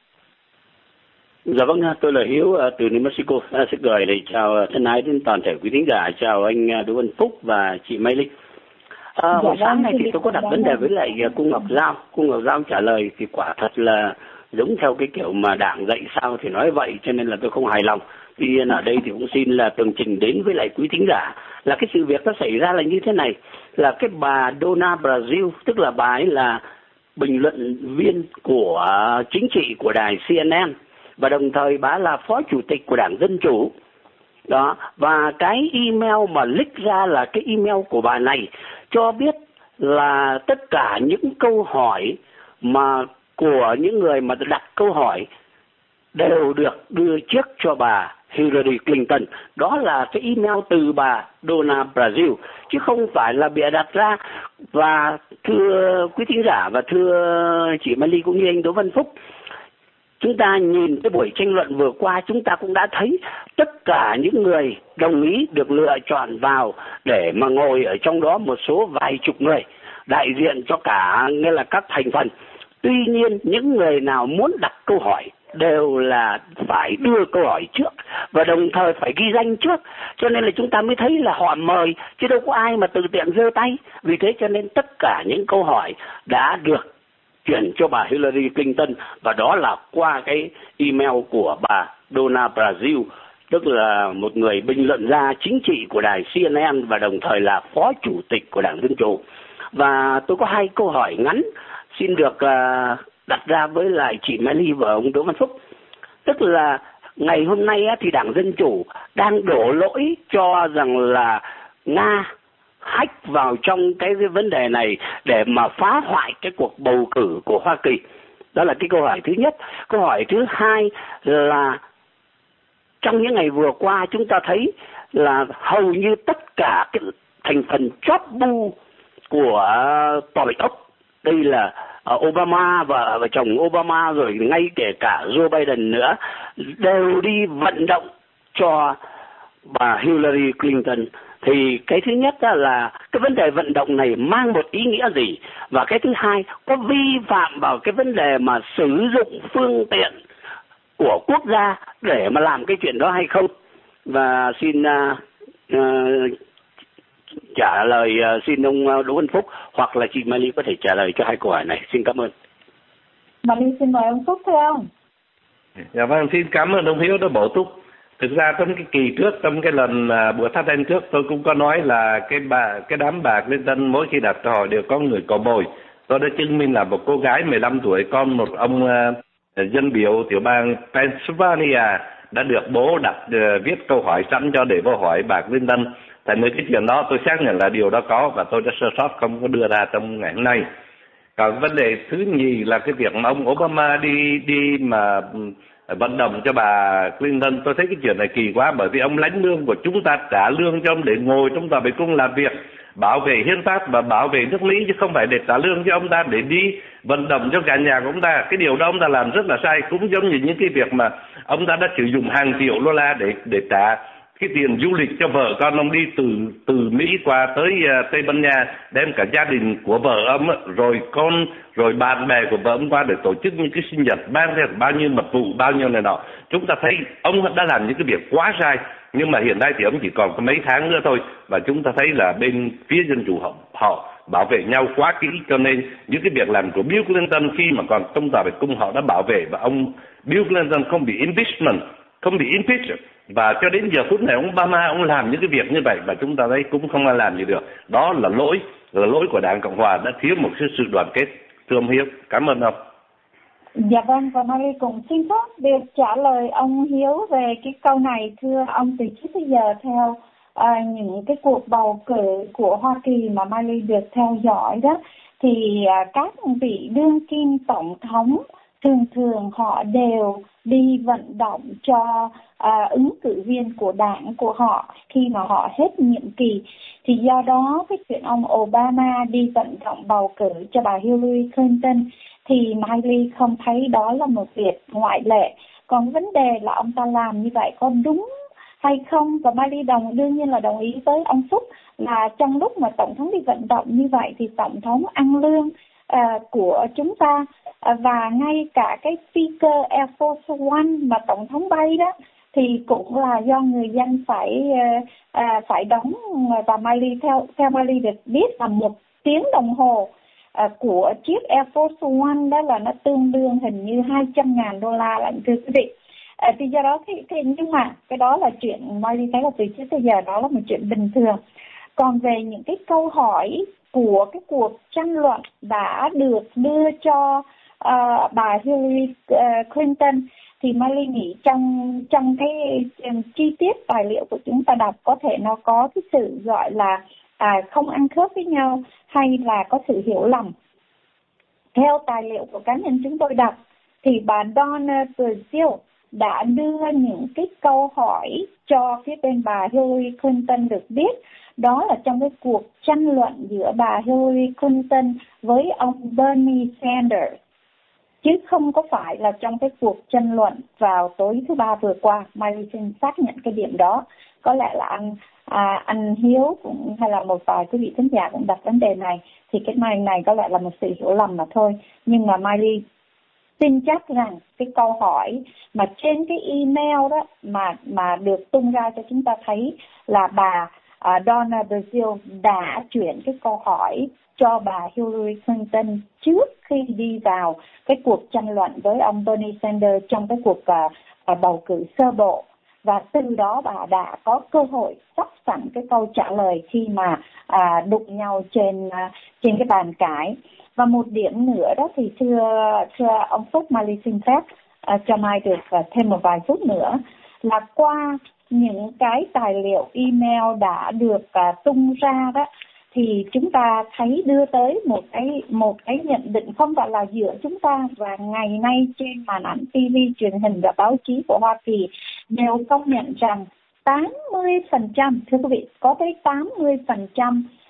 Dạ vâng, tôi là Hiếu từ New Mexico. À, xin gửi lời chào thân ái đến toàn thể quý thính giả, chào anh Đỗ Văn Phúc và chị Mai Linh. À, dạ hồi sáng nay thì tôi có đặt vấn đề với lại cô Ngọc Giao. Cô Ngọc Giao trả lời thì quả thật là giống theo cái kiểu mà đảng dạy sao thì nói vậy, cho nên là tôi không hài lòng. Tuy nhiên ở đây thì cũng xin là tường trình đến với lại quý thính giả là cái sự việc nó xảy ra là như thế này, là cái bà Donna Brazile, tức là bà ấy là bình luận viên của chính trị của đài xê en en và đồng thời bà là phó chủ tịch của Đảng Dân Chủ đó. Và cái email mà leak ra là cái email của bà này cho biết là tất cả những câu hỏi mà của những người mà đặt câu hỏi đều được đưa trước cho bà Hillary Clinton. Đó là cái email từ bà Donna Brazile, chứ không phải là bịa đặt ra. Và thưa quý thính giả và thưa chị Mai Ly cũng như anh Đỗ Văn Phúc, chúng ta nhìn cái buổi tranh luận vừa qua, chúng ta cũng đã thấy tất cả những người đồng ý được lựa chọn vào để mà ngồi ở trong đó một số vài chục người đại diện cho cả, nghĩa là các thành phần. Tuy nhiên những người nào muốn đặt câu hỏi đều là phải đưa câu hỏi trước và đồng thời phải ghi danh trước, cho nên là chúng ta mới thấy là họ mời chứ đâu có ai mà tự tiện giơ tay. Vì thế cho nên tất cả những câu hỏi đã được chuyển cho bà Hillary Clinton, và đó là qua cái email của bà Donna Brazile, tức là một người bình luận gia chính trị của đài xê en en và đồng thời là phó chủ tịch của Đảng Dân Chủ. Và tôi có hai câu hỏi ngắn xin được uh, đặt ra với lại chị Mai Ly và ông Đỗ Văn Phúc. Tức là ngày hôm nay á, thì Đảng Dân Chủ đang đổ lỗi cho rằng là Nga hack vào trong cái vấn đề này để mà phá hoại cái cuộc bầu cử của Hoa Kỳ. Đó là cái câu hỏi thứ nhất. Câu hỏi thứ hai là trong những ngày vừa qua chúng ta thấy là hầu như tất cả cái thành phần chóp bu của tội ốc, đây là uh, Obama và, và chồng Obama rồi ngay kể cả Joe Biden nữa đều đi vận động cho bà Hillary Clinton. Thì cái thứ nhất là cái vấn đề vận động này mang một ý nghĩa gì, và cái thứ hai có vi phạm vào cái vấn đề mà sử dụng phương tiện của quốc gia để mà làm cái chuyện đó hay không. Và xin uh, uh, trả lời uh, xin ông Đỗ Văn Phúc hoặc là chị Mai Ly có thể trả lời cho hai câu hỏi này. Xin cảm ơn. Mai Ly xin mời ông Phúc thưa ông. Dạ vâng, xin cảm ơn ông Hiếu đã bổ túc. Thực ra trong cái kỳ trước, trong cái lần uh, bữa phát thanh trước, tôi cũng có nói là cái bà cái đám bà Clinton mỗi khi đặt câu hỏi đều có người cò mồi. Tôi đã chứng minh là một cô gái mười lăm tuổi, con một ông uh, dân biểu tiểu bang Pennsylvania đã được bố đặt uh, viết câu hỏi sẵn cho để vô hỏi bà Clinton. Thành nên cái chuyện đó tôi xác nhận là điều đó có, và tôi đã sơ sót không có đưa ra trong ngày hôm nay. Còn vấn đề thứ nhì là cái việc mà ông Obama đi đi mà vận động cho bà Clinton, tôi thấy cái chuyện này kỳ quá, bởi vì ông lãnh lương của chúng ta, trả lương cho ông để ngồi trong tòa bạch cung làm việc, bảo vệ hiến pháp và bảo vệ nước Mỹ, chứ không phải để trả lương cho ông ta để đi vận động cho cả nhà của ông ta. Cái điều đó ông ta làm rất là sai, cũng giống như những cái việc mà ông ta đã sử dụng hàng triệu đô la để để trả cái tiền du lịch cho vợ con ông đi từ từ Mỹ qua tới uh, Tây Ban Nha, đem cả gia đình của vợ ông rồi con rồi bạn bè của vợ ông qua để tổ chức những cái sinh nhật, ban theo bao nhiêu mật vụ, bao nhiêu này nọ. Chúng ta thấy ông đã làm những cái việc quá sai, nhưng mà hiện nay thì ông chỉ còn có mấy tháng nữa thôi, và chúng ta thấy là bên phía dân chủ họ, họ bảo vệ nhau quá kỹ, cho nên những cái việc làm của Bill Clinton khi mà còn trong tòa bạch cung họ đã bảo vệ, và ông Bill Clinton không bị impeachment, không bị impeach. Và cho đến giờ phút này ông Obama ông làm những cái việc như vậy và chúng ta thấy cũng không ai làm gì được. Đó là lỗi là lỗi của Đảng Cộng Hòa, đã thiếu một sự đoàn kết. Thưa ông Hiếu, cảm ơn ông. Dạ vâng, và Mai Ly cũng xin phép được trả lời ông Hiếu về cái câu này. Thưa ông, từ trước tới giờ theo à, những cái cuộc bầu cử của Hoa Kỳ mà Mai Ly được theo dõi đó, thì à, các vị đương kim tổng thống thường thường họ đều đi vận động cho à, ứng cử viên của đảng của họ khi mà họ hết nhiệm kỳ. Thì do đó cái chuyện ông Obama đi vận động bầu cử cho bà Hillary Clinton thì Mai Ly không thấy đó là một việc ngoại lệ. Còn vấn đề là ông ta làm như vậy có đúng hay không, và Mai Ly đồng đương nhiên là đồng ý với ông Phúc là trong lúc mà tổng thống đi vận động như vậy thì tổng thống ăn lương uh, của chúng ta, uh, và ngay cả cái speaker Air Force One mà tổng thống bay đó thì cũng là do người dân phải uh, uh, phải đóng. Và Mai Ly theo theo Mai Ly được biết là một tiếng đồng hồ uh, của chiếc Air Force One đó là nó tương đương hình như hai trăm ngàn đô la lận thưa quý vị. À, thì do đó thì, thì nhưng mà cái đó là chuyện Mai Ly thấy là từ trước tới giờ đó là một chuyện bình thường. Còn về những cái câu hỏi của cái cuộc tranh luận đã được đưa cho uh, bà Hillary uh, Clinton thì Mai Ly nghĩ trong trong cái um, chi tiết tài liệu của chúng ta đọc có thể nó có cái sự gọi là à, không ăn khớp với nhau hay là có sự hiểu lầm. Theo tài liệu của cá nhân chúng tôi đọc thì bà Donna Brazile đã đưa những cái câu hỏi cho phía bên bà Hillary Clinton được biết. Đó là trong cái cuộc tranh luận giữa bà Hillary Clinton với ông Bernie Sanders, chứ không có phải là trong cái cuộc tranh luận vào tối thứ ba vừa qua. Mai Ly xin xác nhận cái điểm đó. Có lẽ là anh à, anh Hiếu cũng hay là một vài quý vị khán giả cũng đặt vấn đề này, thì cái này này có lẽ là một sự hiểu lầm mà thôi. Nhưng mà Mai Ly tin chắc rằng cái câu hỏi mà trên cái email đó mà mà được tung ra cho chúng ta thấy là bà uh, Donna Brazile đã chuyển cái câu hỏi cho bà Hillary Clinton trước khi đi vào cái cuộc tranh luận với ông Bernie Sanders trong cái cuộc uh, uh, bầu cử sơ bộ, và từ đó bà đã có cơ hội sắp sẵn cái câu trả lời khi mà uh, đụng nhau trên uh, trên cái bàn cãi. Và một điểm nữa đó thì thưa thưa ông Phúc, Mai Ly xin phép uh, cho Mai được uh, thêm một vài phút nữa là qua những cái tài liệu email đã được uh, tung ra đó thì chúng ta thấy đưa tới một cái một cái nhận định không phải là giữa chúng ta và ngày nay trên màn ảnh ti vi, truyền hình và báo chí của Hoa Kỳ đều công nhận rằng tám mươi phần trăm, thưa quý vị, có tới tám mươi phần trăm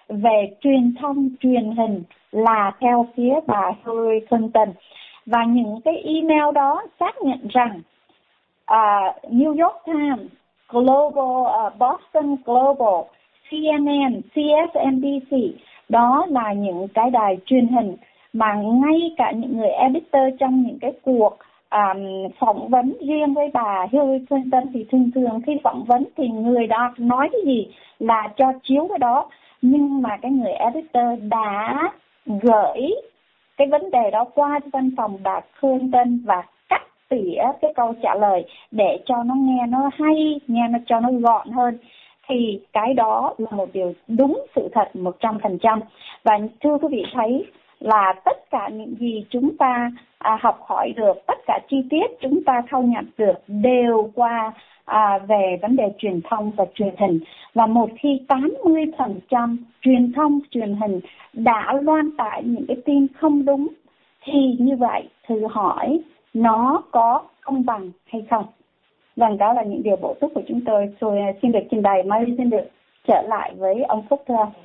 về truyền thông truyền hình là theo phía bà Hillary Clinton. Và những cái email đó xác nhận rằng uh, New York Times, Global, uh, Boston Global, C N N, C S N B C, đó là những cái đài truyền hình mà ngay cả những người editor trong những cái cuộc um, phỏng vấn riêng với bà Hillary Clinton thì thường thường khi phỏng vấn thì người đó nói cái gì là cho chiếu cái đó, nhưng mà cái người editor đã gửi cái vấn đề đó qua văn phòng bà Clinton và cắt tỉa cái câu trả lời để cho nó nghe nó hay, nghe nó cho nó gọn hơn. Thì cái đó là một điều đúng sự thật một trăm phần trăm. Và thưa quý vị thấy là tất cả những gì chúng ta à, học hỏi được, tất cả chi tiết chúng ta thâu nhập được đều qua à, về vấn đề truyền thông và truyền hình. Và một khi tám mươi phần trăm truyền thông truyền hình đã loan tải những cái tin không đúng thì như vậy thử hỏi nó có công bằng hay không? Vâng, đó là những điều bổ túc của chúng tôi. Rồi xin được trình bày, Mai xin được trở lại với ông Phúc thưa ông.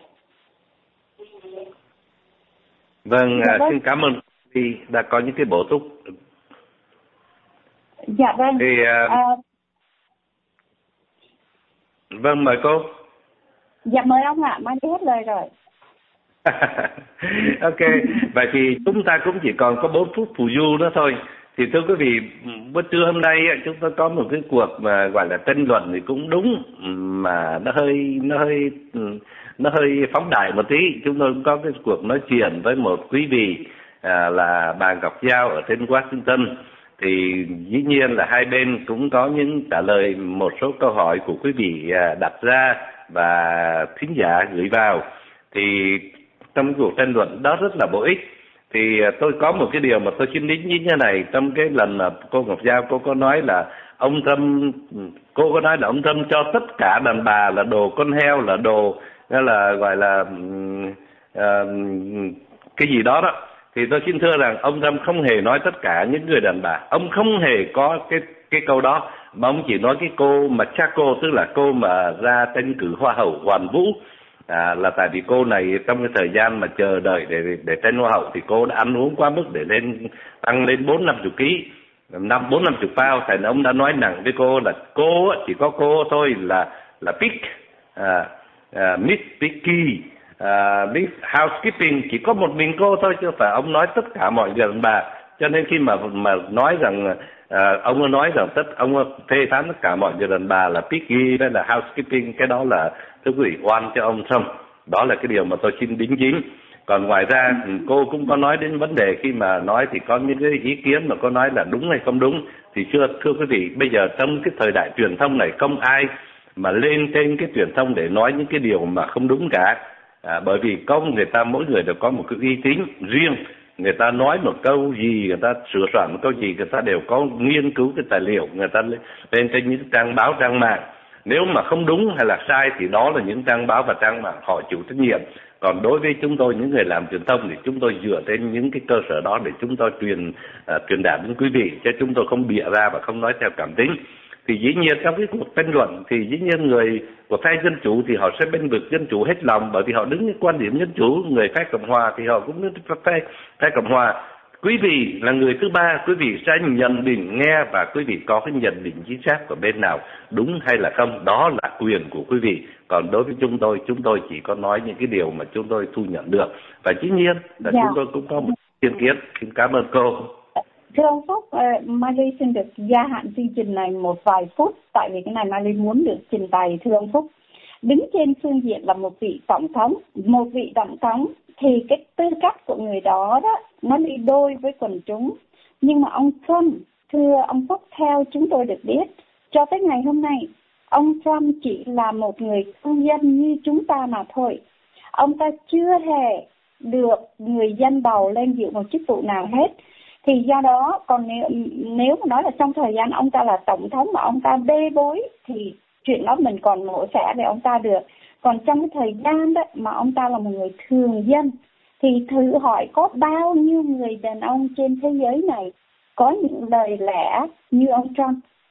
Vâng, dạ, vâng. Xin cảm ơn vì đã có những cái bổ túc. Dạ vâng. Thì, uh... à... Vâng, mời cô. Dạ mời ông ạ, Mai đi hết lời rồi. Ok, vậy thì chúng ta cũng chỉ còn có bốn phút phù du nữa thôi. Thì thưa quý vị, bữa trưa hôm nay chúng ta có một cái cuộc mà gọi là tranh luận thì cũng đúng, mà nó hơi nó hơi nó hơi phóng đại một tí. Chúng tôi cũng có cái cuộc nói chuyện với một quý vị à, là bà Ngọc Giao ở trên Washington. Thì dĩ nhiên là hai bên cũng có những trả lời một số câu hỏi của quý vị à, đặt ra và thính giả gửi vào. Thì trong cái cuộc tranh luận đó rất là bổ ích. Thì tôi có một cái điều mà tôi xin đính như thế này. Trong cái lần mà cô Ngọc Giao cô có nói là ông Trump, cô có nói là ông Trump cho tất cả đàn bà là đồ con heo, là đồ là gọi là uh, cái gì đó đó. Thì tôi xin thưa rằng ông Trump không hề nói tất cả những người đàn bà. Ông không hề có cái cái câu đó, mà ông chỉ nói cái cô mà Chaco, tức là cô mà ra tranh cử hoa hậu Hoàn Vũ. À, là tại vì cô này trong cái thời gian mà chờ đợi để để tranh hoa hậu thì cô đã ăn uống quá mức để lên tăng lên bốn năm chục ký, năm bốn năm chục pound. Thành ông đã nói nặng với cô là cô chỉ có cô thôi là là Pick, à, à, Miss Picky, à, Miss Housekeeping, chỉ có một mình cô thôi, chứ phải ông nói tất cả mọi người đàn bà. Cho nên khi mà mà nói rằng à, ông nói rằng tất ông phê phán tất cả mọi người đàn bà là Picky hay là Housekeeping, cái đó là thưa quý vị oan cho ông Trump. Đó là cái điều mà tôi xin đính chính. Còn ngoài ra cô cũng có nói đến vấn đề, khi mà nói thì có những cái ý kiến mà cô nói là đúng hay không đúng. Thì chưa thưa quý vị, bây giờ trong cái thời đại truyền thông này không ai mà lên trên cái truyền thông để nói những cái điều mà không đúng cả. À, bởi vì công người ta mỗi người đều có một cái uy tín riêng. Người ta nói một câu gì, người ta sửa soạn một câu gì, người ta đều có nghiên cứu cái tài liệu, người ta lên trên những trang báo, trang mạng. Nếu mà không đúng hay là sai thì đó là những trang báo và trang mạng họ chịu trách nhiệm. Còn đối với chúng tôi, những người làm truyền thông, thì chúng tôi dựa trên những cái cơ sở đó để chúng tôi truyền uh, truyền đạt đến quý vị, chứ chúng tôi không bịa ra và không nói theo cảm tính. Thì dĩ nhiên trong cái cuộc tranh luận thì dĩ nhiên người của phe dân chủ thì họ sẽ bên vực dân chủ hết lòng, bởi vì họ đứng cái quan điểm dân chủ. Người phe Cộng hòa thì họ cũng đứng phe phe Cộng hòa. Quý vị là người thứ ba, quý vị sẽ nhận định nghe và quý vị có cái nhận định chính xác của bên nào đúng hay là không, đó là quyền của quý vị. Còn đối với chúng tôi, chúng tôi chỉ có nói những cái điều mà chúng tôi thu nhận được. Và dĩ nhiên là dạ. chúng tôi cũng có một ý kiến. Xin cảm ơn cô. Thưa ông Phúc, uh, Miley xin được gia hạn chương trình này một vài phút, tại vì cái này Miley muốn được trình bày. Thưa ông Phúc, đứng trên phương diện là một vị tổng thống, một vị tổng thống thì cái tư cách của người đó đó nó đi đôi với quần chúng. Nhưng mà ông Trump, thưa ông Phúc, theo chúng tôi được biết, cho tới ngày hôm nay, ông Trump chỉ là một người công dân như chúng ta mà thôi. Ông ta chưa hề được người dân bầu lên giữ một chức vụ nào hết. Thì do đó, còn nếu, nếu mà nói là trong thời gian ông ta là tổng thống mà ông ta bê bối thì chuyện đó mình còn mổ xẻ về ông ta được. Còn trong cái thời gian đó mà ông ta là một người thường dân thì thử hỏi có bao nhiêu người đàn ông trên thế giới này có những lời lẽ như ông Trump.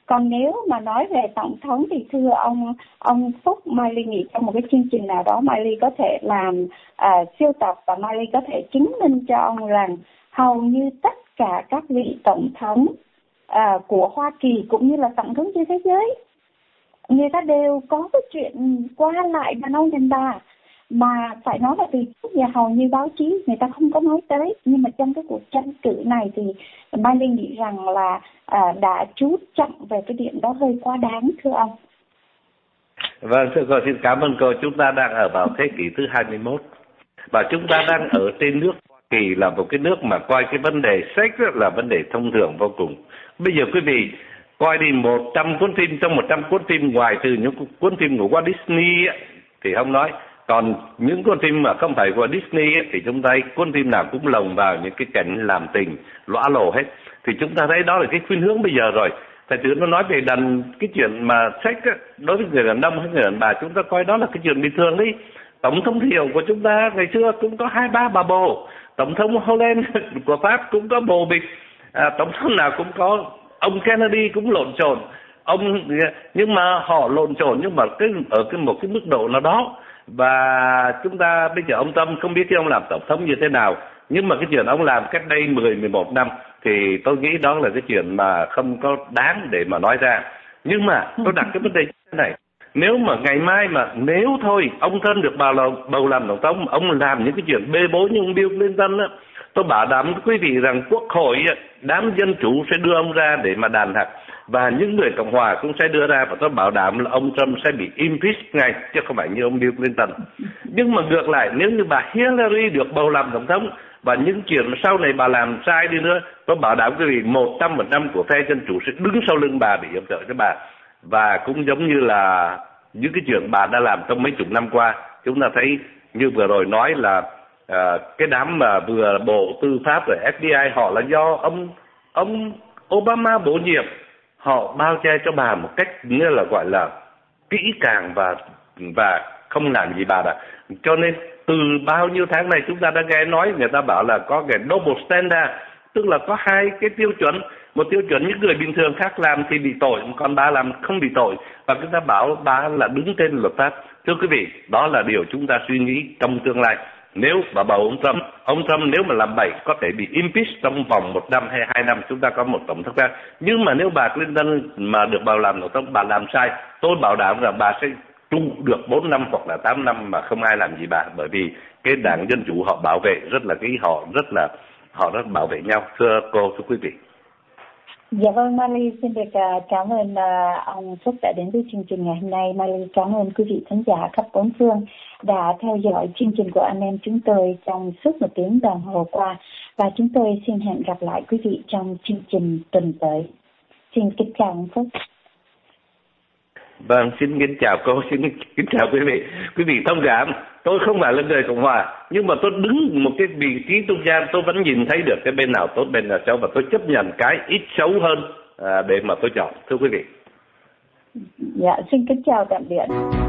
Còn nếu mà nói về tổng thống thì thưa ông ông Phúc, Mai Ly nghĩ trong một cái chương trình nào đó Mai Ly có thể làm à, siêu tập và Mai Ly có thể chứng minh cho ông rằng hầu như tất cả các vị tổng thống à, của Hoa Kỳ cũng như là tổng thống trên thế giới, người ta đều có cái chuyện qua lại đàn ông đàn bà, mà phải nói là từ trước giờ hầu như báo chí người ta không có nói tới. Nhưng mà trong cái cuộc tranh cử này thì Mai Linh nghĩ rằng là à, đã chú trọng về cái điểm đó hơi quá đáng, thưa ông. Vâng, thưa cô, xin cảm ơn cô. Chúng ta đang ở vào thế kỷ thứ hai mươi mốt và chúng ta đang ở trên nước Hoa Kỳ, là một cái nước mà coi cái vấn đề sex là vấn đề thông thường vô cùng. Bây giờ quý vị coi đi, một trăm cuốn phim, trong một trăm cuốn phim ngoài trừ những cuốn phim của Walt Disney ấy, thì không nói, còn những cuốn phim mà không phải của Disney ấy, thì chúng ta cuốn phim nào cũng lồng vào những cái cảnh làm tình lõa lồ hết. Thì chúng ta thấy đó là cái khuynh hướng bây giờ rồi. Thầy Tử nó nói về đàn cái chuyện mà sex ấy, đối với người đàn ông hay người đàn bà, chúng ta coi đó là cái chuyện bình thường đi. Tổng thống thiểu của chúng ta ngày xưa cũng có hai ba bà bồ, tổng thống Hollande của Pháp cũng có bồ bịch, à, tổng thống nào cũng có. Ông Kennedy cũng lộn xộn, ông nhưng mà họ lộn xộn nhưng mà cái ở cái một cái mức độ nào đó. Và chúng ta bây giờ ông Trump không biết khi ông làm tổng thống như thế nào, nhưng mà cái chuyện ông làm cách đây mười mười một năm thì tôi nghĩ đó là cái chuyện mà không có đáng để mà nói ra. Nhưng mà tôi đặt cái vấn đề như thế này, nếu mà ngày mai mà nếu thôi ông Trump được bầu làm, bầu làm tổng thống, ông làm những cái chuyện bê bối như ông Bill Clinton á, tôi bảo đảm với quý vị rằng quốc hội, đám dân chủ sẽ đưa ông ra để mà đàn hạt, và những người Cộng hòa cũng sẽ đưa ra, và tôi bảo đảm là ông Trump sẽ bị impeach ngay, chứ không phải như ông Bill Clinton. Nhưng mà ngược lại, nếu như bà Hillary được bầu làm tổng thống và những chuyện sau này bà làm sai đi nữa, tôi bảo đảm quý vị một trăm phần trăm của phe dân chủ sẽ đứng sau lưng bà để hỗ trợ cho bà. Và cũng giống như là những cái chuyện bà đã làm trong mấy chục năm qua, chúng ta thấy như vừa rồi nói là à, cái đám mà vừa bộ tư pháp rồi ép bê i, họ là do ông ông Obama bổ nhiệm, họ bao che cho bà một cách như là gọi là kỹ càng và và không làm gì bà đã. Cho nên từ bao nhiêu tháng này chúng ta đã nghe nói, người ta bảo là có cái double standard, tức là có hai cái tiêu chuẩn. Một tiêu chuẩn những người bình thường khác làm thì bị tội, còn bà làm không bị tội, và chúng ta bảo bà là đứng trên luật pháp. Thưa quý vị, đó là điều chúng ta suy nghĩ trong tương lai. Nếu bà bầu ông Trump, ông Trump nếu mà làm bậy có thể bị impeach trong vòng một năm hay hai năm, chúng ta có một tổng thống khác. Nhưng mà nếu bà Clinton mà được bầu làm tổng thống, bà làm sai, tôi bảo đảm rằng bà sẽ trụ được bốn năm hoặc là tám năm mà không ai làm gì bà, bởi vì cái đảng Dân Chủ họ bảo vệ rất là kỹ, họ rất là họ rất bảo vệ nhau. Thưa cô, thưa quý vị. Dạ vâng, Mai Ly xin được uh, cảm ơn uh, ông Phúc đã đến với chương trình ngày hôm nay. Mai Ly cảm ơn quý vị khán giả khắp bốn phương đã theo dõi chương trình của anh em chúng tôi trong suốt một tiếng đồng hồ qua. Và chúng tôi xin hẹn gặp lại quý vị trong chương trình tuần tới. Xin kính chào ông Phúc. Vâng, xin kính chào cô, xin kính chào quý vị. Quý vị thông cảm, tôi không phải là người Cộng hòa, nhưng mà tôi đứng một cái vị trí trung gian, tôi vẫn nhìn thấy được cái bên nào tốt, bên nào xấu, và tôi chấp nhận cái ít xấu hơn à, để mà tôi chọn. Thưa quý vị. Dạ, xin kính chào tạm biệt.